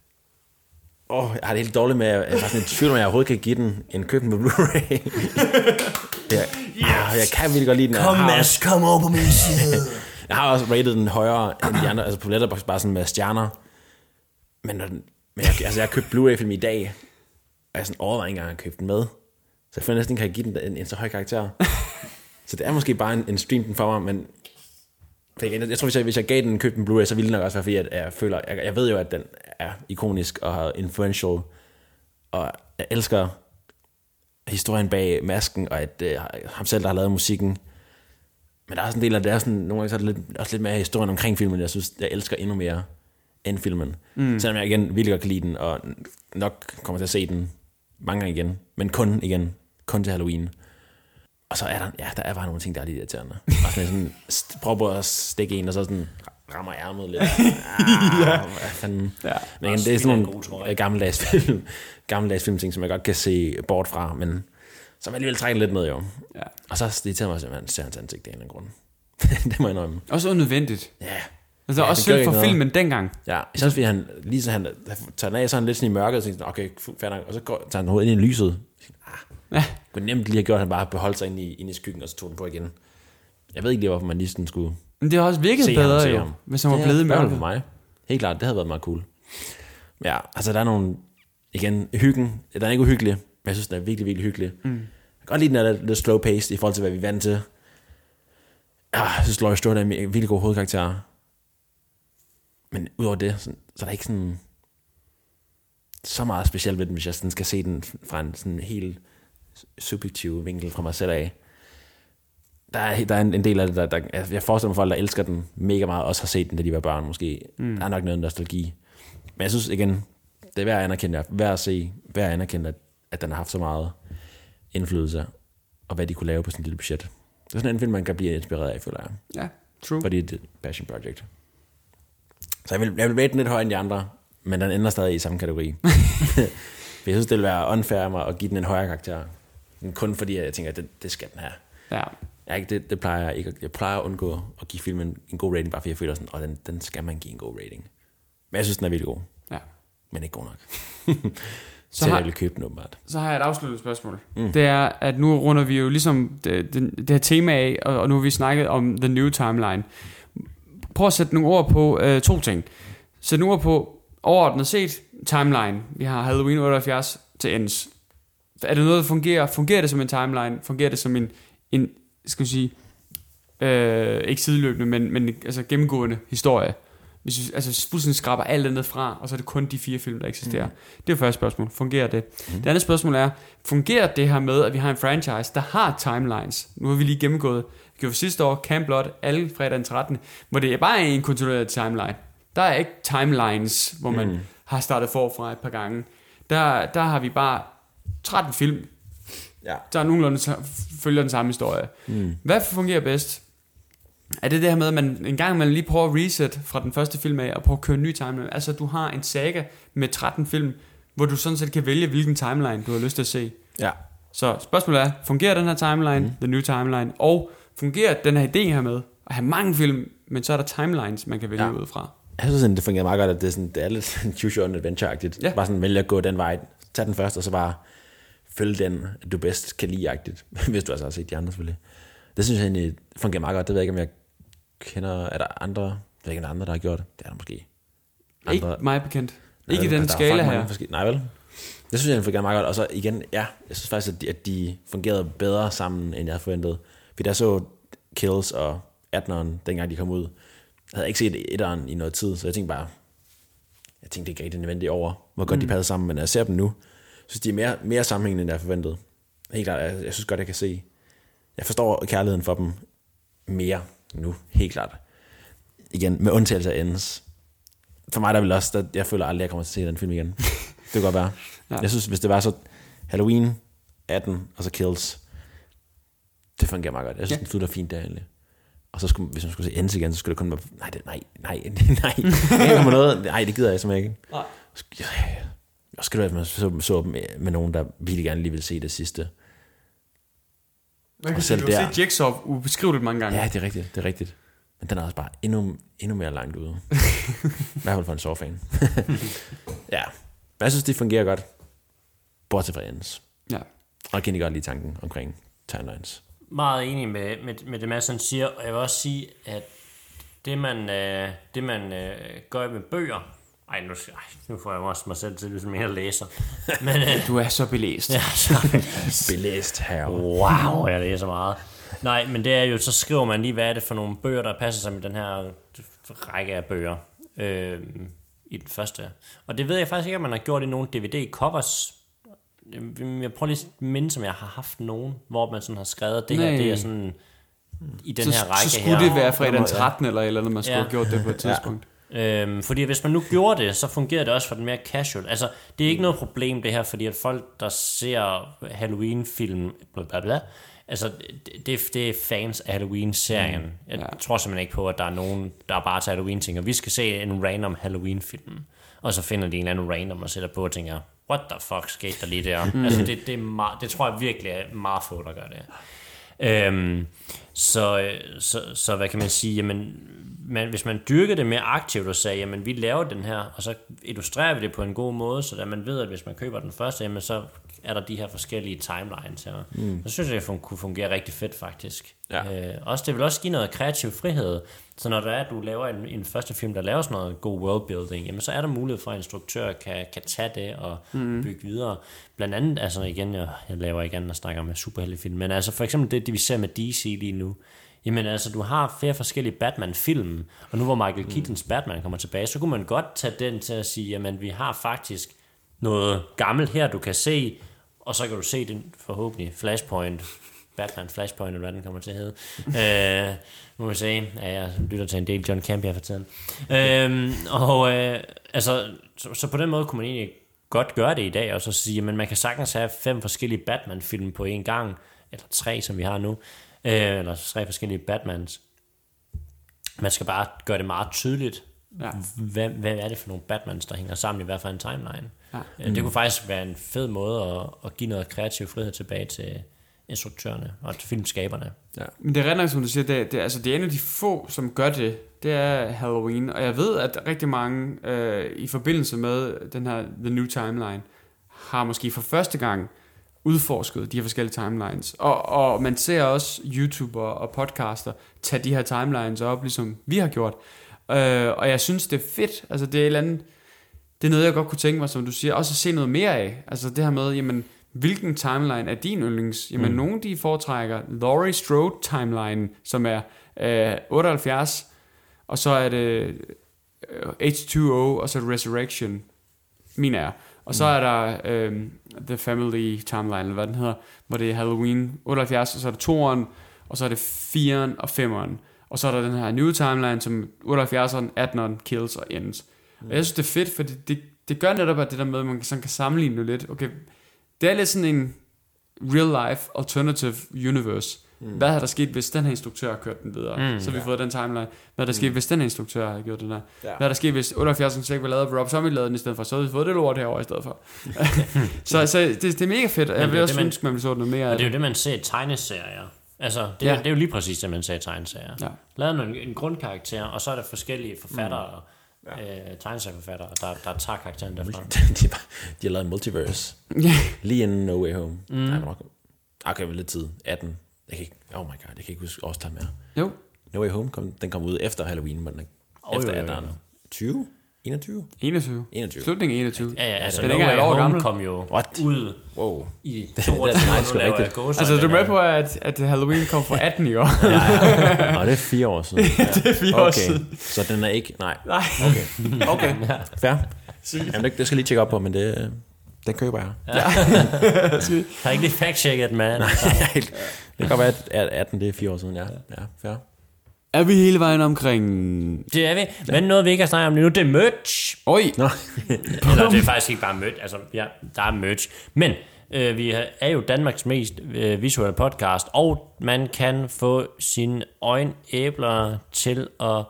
åh, jeg har det helt dårligt med, at jeg er sådan en tvivl, om jeg overhovedet kan give den en køben på Blu-ray. jeg, yes. jeg kan virkelig godt lide den. Kom, Mads, kom over på min side. Jeg har også rated den højere end de andre, altså på Letterboxd bare sådan med stjerner. Men, når den, men jeg, altså jeg har købt Blu-ray-film i dag, og jeg sådan overvejer ikke engang at købe den med. Så jeg føler næsten ikke, at jeg kan give den en, en så høj karakter. Så det er måske bare en, en stream den for mig, men jeg, jeg tror, hvis jeg, hvis jeg gav den en købt en Blu-ray, så ville det nok også være, fordi at jeg føler, jeg, jeg ved jo, at den er ikonisk og influential, og jeg elsker historien bag masken, og at uh, ham selv, der har lavet musikken. Men der er også en del af det, er sådan, nogle gange så er det lidt, også lidt mere historien omkring filmen, jeg synes, jeg elsker endnu mere end filmen. Mm. Selvom jeg igen virkelig godt kan lide den, og nok kommer til at se den mange gange igen, men kun igen, kun til Halloween. Og så er der, ja, der er bare nogle ting, der er lidt irriterende. Og sådan, sådan prøver at stikke en, og så sådan rammer ærmet lidt. Ah, ja. Fanden. Ja. Men igen, det er sådan nogle gammeldags film, gammeldags film ting, som jeg godt kan se bort fra, men som alligevel trækker lidt med, jo. Ja. Og så irriterer mig, at man ser hans ansigt af en eller anden grund. Det må jeg indrømme. Også unødvendigt. Ja. Altså ja, også selv for filmen dengang. Ja, især fordi han, lige så han tager den af, så han lidt sådan i mørket, og tænker, okay, fair nok, og så går, tager han hovedet ind i lyset. Ah, ja. Kunne nemt lige have gjort, at han bare beholdt sig ind i, ind i skyggen, og så tog den på igen. Jeg ved ikke lige, hvorfor man lige sådan skulle. Men det har også virket bedre ham, jo, ham. Hvis han var blevet i mørket. For mig. Helt klart, det havde været meget cool. Ja, altså der er nogle, igen, hyggen, den er ikke uhyggelig, men jeg synes, den er virkelig, virkelig hyggelig. Mm. Jeg kan godt lide, den er lidt slow paced i forhold til, hvad vi er vant til. Ja, jeg synes, Laurie Strode er en virkelig god hovedkarakter. Men udover det, så, så er der ikke sådan så meget specielt ved den, hvis jeg sådan skal se den fra en sådan helt subjektiv vinkel fra mig selv af. Der er, der er en, en del af det, der, der, jeg forestiller mig folk, der elsker den mega meget, også har set den, da de var børn måske. Mm. Der er nok noget nostalgi. Men jeg synes igen, det er værd at anerkende, værd at se, værd at anerkende, at, at den har haft så meget indflydelse, og hvad de kunne lave på sådan et lille budget. Det er sådan en film, man kan blive inspireret af, føler jeg. Ja, true. Fordi det er et passion project. Så jeg vil, jeg vil rate den lidt højere end de andre, men den ender stadig i samme kategori. For jeg synes, det vil være unfair af mig at give den en højere karakter. Kun fordi jeg tænker, at det, det skal den have. Ja. Jeg, det, det plejer jeg ikke. Jeg plejer at undgå at give filmen en god rating, bare fordi jeg føler sådan, og den, den skal man give en god rating. Men jeg synes, den er virkelig god. Ja. Men ikke god nok. så, så har, jeg vil købe den åbenbart. Så har jeg et afsluttet spørgsmål. Mm. Det er, at nu runder vi jo ligesom det, det, det her tema af, og, og nu har vi snakket om The New Timeline. Prøv at sætte nogle ord på øh, to ting. Sæt nogle ord på overordnet set timeline. Vi har Halloween otteoghalvfjerds til ends. Er det noget, der fungerer? Fungerer det som en timeline? Fungerer det som en, en skal vi sige, øh, ikke sideløbende, men, men altså gennemgående historie? Hvis vi altså fuldstændig skraber alt andet fra, og så er det kun de fire film, der eksisterer. Mm. Det er det første spørgsmål. Fungerer det? Mm. Det andet spørgsmål er, fungerer det her med, at vi har en franchise, der har timelines? Nu har vi lige gennemgået, vi gjorde sidste år, Camp Blood, alle fredag den trettende, hvor det er bare en kontrolleret timeline. Der er ikke timelines, hvor man mm. har startet forfra et par gange. Der, der har vi bare tretten film, ja. der nogenlunde følger den samme historie. Mm. Hvad fungerer bedst? Er det det her med, at man en gang man lige prøver at reset fra den første film af, og prøve at køre en ny timeline? Altså, du har en saga med tretten film, hvor du sådan set kan vælge, hvilken timeline du har lyst til at se. Ja. Så spørgsmålet er, fungerer den her timeline, mm. the new timeline, og fungerer den her idé her med at have mange film, men så er der timelines, man kan vælge ja. ud fra? Jeg synes, det fungerer meget godt, at det er, sådan, det er lidt choose your own adventure-agtigt. Ja. Bare sådan vælge at gå den vej, tag den først, og så bare følge den, du bedst kan lide-agtigt. Hvis du altså har set de andre selvfølgelig. Det synes jeg egentlig fungerer meget godt. Det ved jeg ikke, om jeg kender... Er der andre... Jeg ved ikke, om der er andre, der har gjort det. Det er der måske. Andre, ikke mig bekendt. Nej, ikke i den skala her. Nej vel? Det synes jeg fungerer meget godt. Og så igen, ja, jeg synes faktisk, at de, at de fungerede bedre sammen, end jeg havde forventet. Fordi der så Kills og atteneren, dengang de kom ud. Jeg havde ikke set etteren i noget tid, så jeg tænkte bare... Jeg tænkte ikke rigtig nødvendigt over, hvor godt mm. de passede sammen. Men når jeg ser dem nu, synes de er mere, mere sammenhængende, end jeg havde forventet. Helt klart, jeg, jeg synes godt, jeg kan se... Jeg forstår kærligheden for dem mere, nu, helt klart. Igen, med undtagelse af Ends. For mig der vil også, at jeg føler aldrig, at jeg kommer til at se den film igen. Det kan godt være. Ja. Jeg synes, hvis det var så Halloween, atten og så Kills, det fungerer meget godt. Jeg synes, ja. Den fylder fint der egentlig. Og så skulle, hvis man skulle se Ends igen, så skulle det kun være, nej, det, nej, nej, nej, nej, noget, nej, det gider jeg simpelthen ikke. Nej. Og skal du have, man så, så med, med nogen, der virkelig gerne lige vil se det sidste. Man kan sige, du har set Jigsaw beskrive det mange gange. Ja, det er rigtigt, det er rigtigt. Men den er også bare endnu, endnu mere langt ude. I hvert fald for en Saw-fan. Ja, men jeg synes, det fungerer godt. Bortset fra Ends. Ja. Og jeg kan ikke godt lide tanken omkring timelines. Meget enig med, med, med det, Madsen siger. Og jeg vil også sige, at det man, øh, det, man øh, gør med bøger... Ej, nu, ej, nu får jeg også mig selv til, ligesom jeg læser. Men, øh, du er så belæst. Ja, så belæst. Belæst her. Wow, jeg læser meget. Nej, men det er jo, så skriver man lige, hvad er det for nogle bøger, der passer sig med den her række af bøger øh, i den første. Og det ved jeg faktisk ikke, om man har gjort i nogle D V D-covers. Jeg prøver lige at minde, som jeg har haft nogen, hvor man sådan har skrevet, det her, det er sådan i den så, her række her. Så skulle her. Det være fredag den trettende eller eller andet, man skulle ja. have gjort det på et tidspunkt. Ja. Øhm, fordi hvis man nu gjorde det, så fungerer det også for den mere casual. Altså, det er ikke noget problem det her, fordi at folk, der ser Halloween-film, bla bla bla, altså, det, det er fans af Halloween-serien. Mm, ja. Jeg tror simpelthen ikke på, at der er nogen, der bare tager Halloween-ting, og vi skal se en random Halloween-film, og så finder de en eller anden random og sætter på og tænker, what the fuck skete der lige der? Mm. Altså, det, det, er meget, det tror jeg virkelig er meget få, der gør det. Øhm, så, så, så hvad kan man sige, jamen, man, hvis man dyrker det mere aktivt og sagde, jamen vi laver den her, og så illustrerer vi det på en god måde, så at man ved, at hvis man køber den første, jamen så er der de her forskellige timelines her. Mm. Så synes jeg, det kunne fungere rigtig fedt faktisk. Ja. Øh, også, det vil også give noget kreativ frihed, så når der er, at du laver en, en første film, der laver sådan noget god worldbuilding, jamen så er der mulighed for, at en instruktør kan, kan tage det og mm. bygge videre. Blandt andet, altså igen, jeg, jeg laver igen og snakker med superheltefilm, men altså for eksempel det, det vi ser med D C lige nu, jamen altså, du har flere forskellige Batman-film, og nu hvor Michael Keatons Batman kommer tilbage, så kunne man godt tage den til at sige, jamen vi har faktisk noget gammelt her, du kan se, og så kan du se den forhåbentlig Flashpoint, Batman Flashpoint, eller hvad den kommer til at hedde. øh, må vi se, ja, jeg lytter til en del John Campbell for tiden. Øh, og øh, altså, så, så på den måde kunne man egentlig godt gøre det i dag, og så sige, men man kan sagtens have fem forskellige Batman-film på en gang, eller tre, som vi har nu, øh, eller tre forskellige Batmans. Man skal bare gøre det meget tydeligt, ja. hvad, hvad er det for nogle Batmans, der hænger sammen i hvert fald en timeline. Ja. Mm. Det kunne faktisk være en fed måde at, at give noget kreativ frihed tilbage til instruktørerne og til filmskaberne. Ja. Men det er rent nok, som du siger, det er, det, er, altså, det er en af de få, som gør det, det er Halloween, og jeg ved, at rigtig mange øh, i forbindelse med den her The New Timeline, har måske for første gang udforsket de her forskellige timelines, og, og man ser også YouTuber og podcaster tage de her timelines op, ligesom vi har gjort, øh, og jeg synes, det er fedt, altså det er et eller andet, det er noget, jeg godt kunne tænke mig, som du siger, også at se noget mere af, altså det her med, jamen, hvilken timeline er din yndlings? Jamen, mm. nogle de foretrækker Laurie Strode timeline, som er øh, otteoghalvfjerds, og så er det øh, H to O, og så Resurrection, min er. Og så mm. er der øh, The Family timeline, eller hvad den hedder, hvor det er Halloween otteoghalvfjerds, og så er det toeren, og så er det fireren og femeren. Og så er der den her new timeline, som otteoghalvfjerdseren, atteneren, Kills og Ends. Mm. Og jeg synes, det er fedt, for det, det, det gør netop, at det der med, at man sådan kan sammenligne det lidt. Okay, det er lidt sådan en real-life alternative universe. Mm. Hvad havde der sket, hvis den her instruktør har kørt den videre? Mm, så vi har ja. fået den timeline. Hvad havde der sket, mm. hvis den her instruktør havde gjort den der? Ja. Hvad havde der sket, hvis otteoghalvfjerds slet ikke var lavet, og Rob Zombie lavede den i stedet for? Så havde vi fået det lort herovre i stedet for. så så det, det er mega fedt, og jeg vil også det, ønske, man vil så noget mere. Og det er jo det, man ser i tegneserier. Altså, det, ja. det er jo lige præcis det, man ser i tegneserier. Ja. Lavet en, en grundkarakter, og så er der forskellige forfattere, mm. Ja. Øh, tegneserieforfattere, der, der tager karakteren derfra. de, de har lavet en multiverse. Lige inden No Way Home. Mm. Nej, nok. Okay, lidt tid. atten. Jeg kan ikke, oh my god, jeg kan ikke huske årstal mere. Jo. No Way Home, kom, den kom ud efter Halloween, men oh, efter jo, jo, jo. tyve? enogtyve? enogtyve. enogtyve. Slutningen enogtyve. Ja, ja, altså den No Way Home gammel. kom jo What? ud wow. i toogtyve. Altså, du er med på, at, at Halloween kom fra atten i år? ja, ja. Nå, det er fire år siden. Ja, det er fire okay. år siden. Så den er ikke, nej. Nej. Okay. Okay. Ja. Fair. Jamen, det, det skal lige tjekke op på, men det, det køber jeg. Ja. Jeg har ikke lige fact-checket, man. Nej, det kan godt være, at atten det er fire år siden, ja. Ja, fair. Er vi hele vejen omkring? Det er vi. Men noget, vi ikke har snakket om nu, det er merch. Oj. Nå. Eller det er faktisk ikke bare merch. Altså, ja, der er merch. Men øh, vi er jo Danmarks mest øh, visuelle podcast, og man kan få sine øjenæbler til at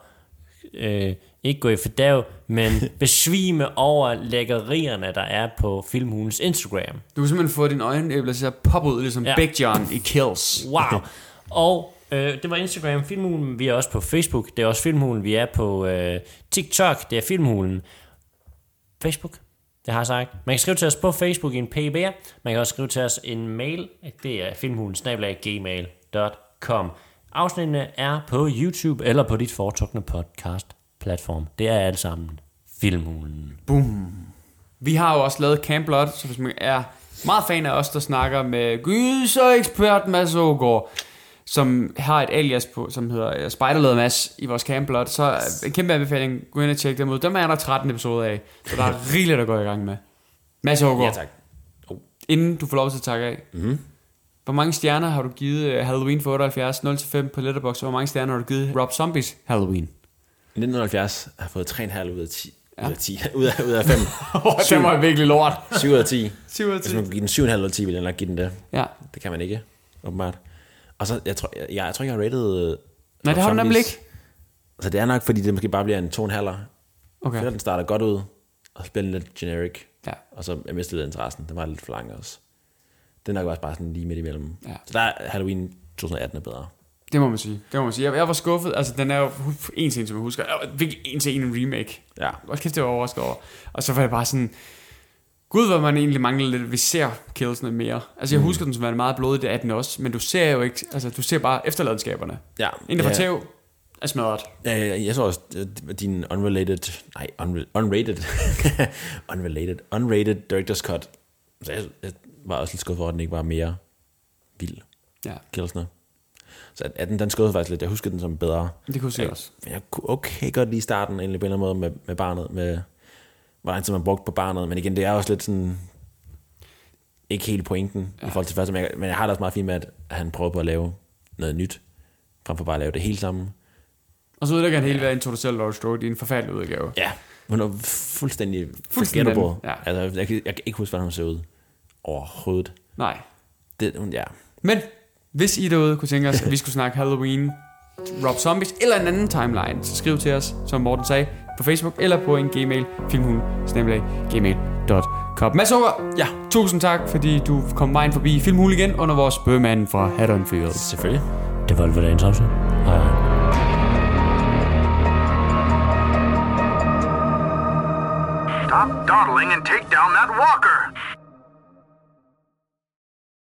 øh, ikke gå i fordav, men besvime over lækkerierne, der er på Filmhulens Instagram. Du kan simpelthen få dine øjenæbler til at poppe ud, ligesom Ja. Big John i Kills. Wow. Og øh, det var Instagram, Filmhulen. Vi er også på Facebook. Det er også Filmhulen. Vi er på øh, TikTok. Det er Filmhulen. Facebook, det har jeg sagt. Man kan skrive til os på Facebook i en P B R. Man kan også skrive til os en mail. Det er filmhulen snabel-a gmail punktum com. Afsnittene er på YouTube eller på dit foretrukne podcast-platform. Det er alt sammen Filmhulen. Boom. Vi har jo også lavet Camp Blood, så hvis man er meget fan af os, der snakker med gyser-ekspert Mads Aagaard, som har et alias på, som hedder Spiderleder Mads i vores Camp Blood, så er en kæmpe anbefaling. Gå ind og tjek dem ud. Dem er der tretten episoder af, så der er rigeligt at gå i gang med. Mads Aagaard, Ja, tak. Oh. inden du får lov til at takke af, Mm-hmm. hvor mange stjerner har du givet Halloween for otteoghalvfjerds nul til fem på Letterboxd, og hvor mange stjerner har du givet Rob Zombies Halloween? nitten halvfjerds har fået tre komma fem ud af ti. Ja. Ud af ti. Ud af, ud af fem. Det var virkelig lort. syv ud af ti. syv ud af Hvis ti. man kunne give den syv komma fem ud af ti, ville jeg nok give den det. Ja. Det kan man ikke, åbenbart. Og så, jeg tror, jeg, jeg, jeg tror ikke, jeg har rated... Nej, det har du nemlig ikke. Så det er nok, fordi det måske bare bliver en to komma fem. Okay. Før den starter godt ud, og så bliver den lidt generic. Ja. Og så jeg mistede lidt interessen. Den var lidt for lang også. Det er nok også bare sådan lige midt imellem. Ja. Så der er Halloween tyve atten er bedre. Det må man sige. Det må man sige. Jeg, jeg var skuffet. Altså, den er jo en scene, som jeg husker. Virkelig en til en remake. Ja. Hvor kæft, det var overrasket over. Og så var jeg bare sådan... Gud, hvor man egentlig mangler lidt. Vi ser killsene mere. Altså, jeg mm. husker den som var meget blodig, det er den også. Men du ser jo ikke... Altså, du ser bare efterladenskaberne. Ja. En, der får Ja. tæv, er smadret. Ja, jeg, jeg så også øh, din unrelated, nej, unre, unrated, unrelated, unrated director's cut. Så jeg, jeg var også lidt skuffet over, at den ikke var mere vild. Ja, Killsene. Så at, at den, den skuffede faktisk lidt. Jeg husker den som bedre. det kunne jeg jeg, også. Jeg kunne okay godt lide starten, egentlig på en eller anden måde med, med barnet, med hvor lang tid man brugte på barnet. Men igen, det er også lidt sådan, ikke helt pointen ja. i forhold til første, men jeg, men jeg har det også meget fint med, at han prøver på at lave noget nyt, frem for bare at lave det hele sammen. Og så ødelægger han hele ved at introducere Laurie Strode i en forfærdelig udgave. Ja, hun er fuldstændig Fuldstændig forgettable. ja. Altså, jeg, kan, jeg kan ikke huske, hvordan hun ser ud overhovedet. Nej. Det, hun, ja. Men hvis I derude kunne tænke os, at vi skulle snakke Halloween, Rob Zombies eller en anden timeline, så skriv til os, som Morten sagde, på Facebook eller på en gmail, filmhulen snabel-a gmail punktum com. Mads Aagaard, ja, tusind tak, fordi du kom vejen forbi Filmhulen igen under vores bøgmand fra Haddonfield. Selvfølgelig. Det var det for dagens afsnit. Hej. Stop dawdling and take down that walker.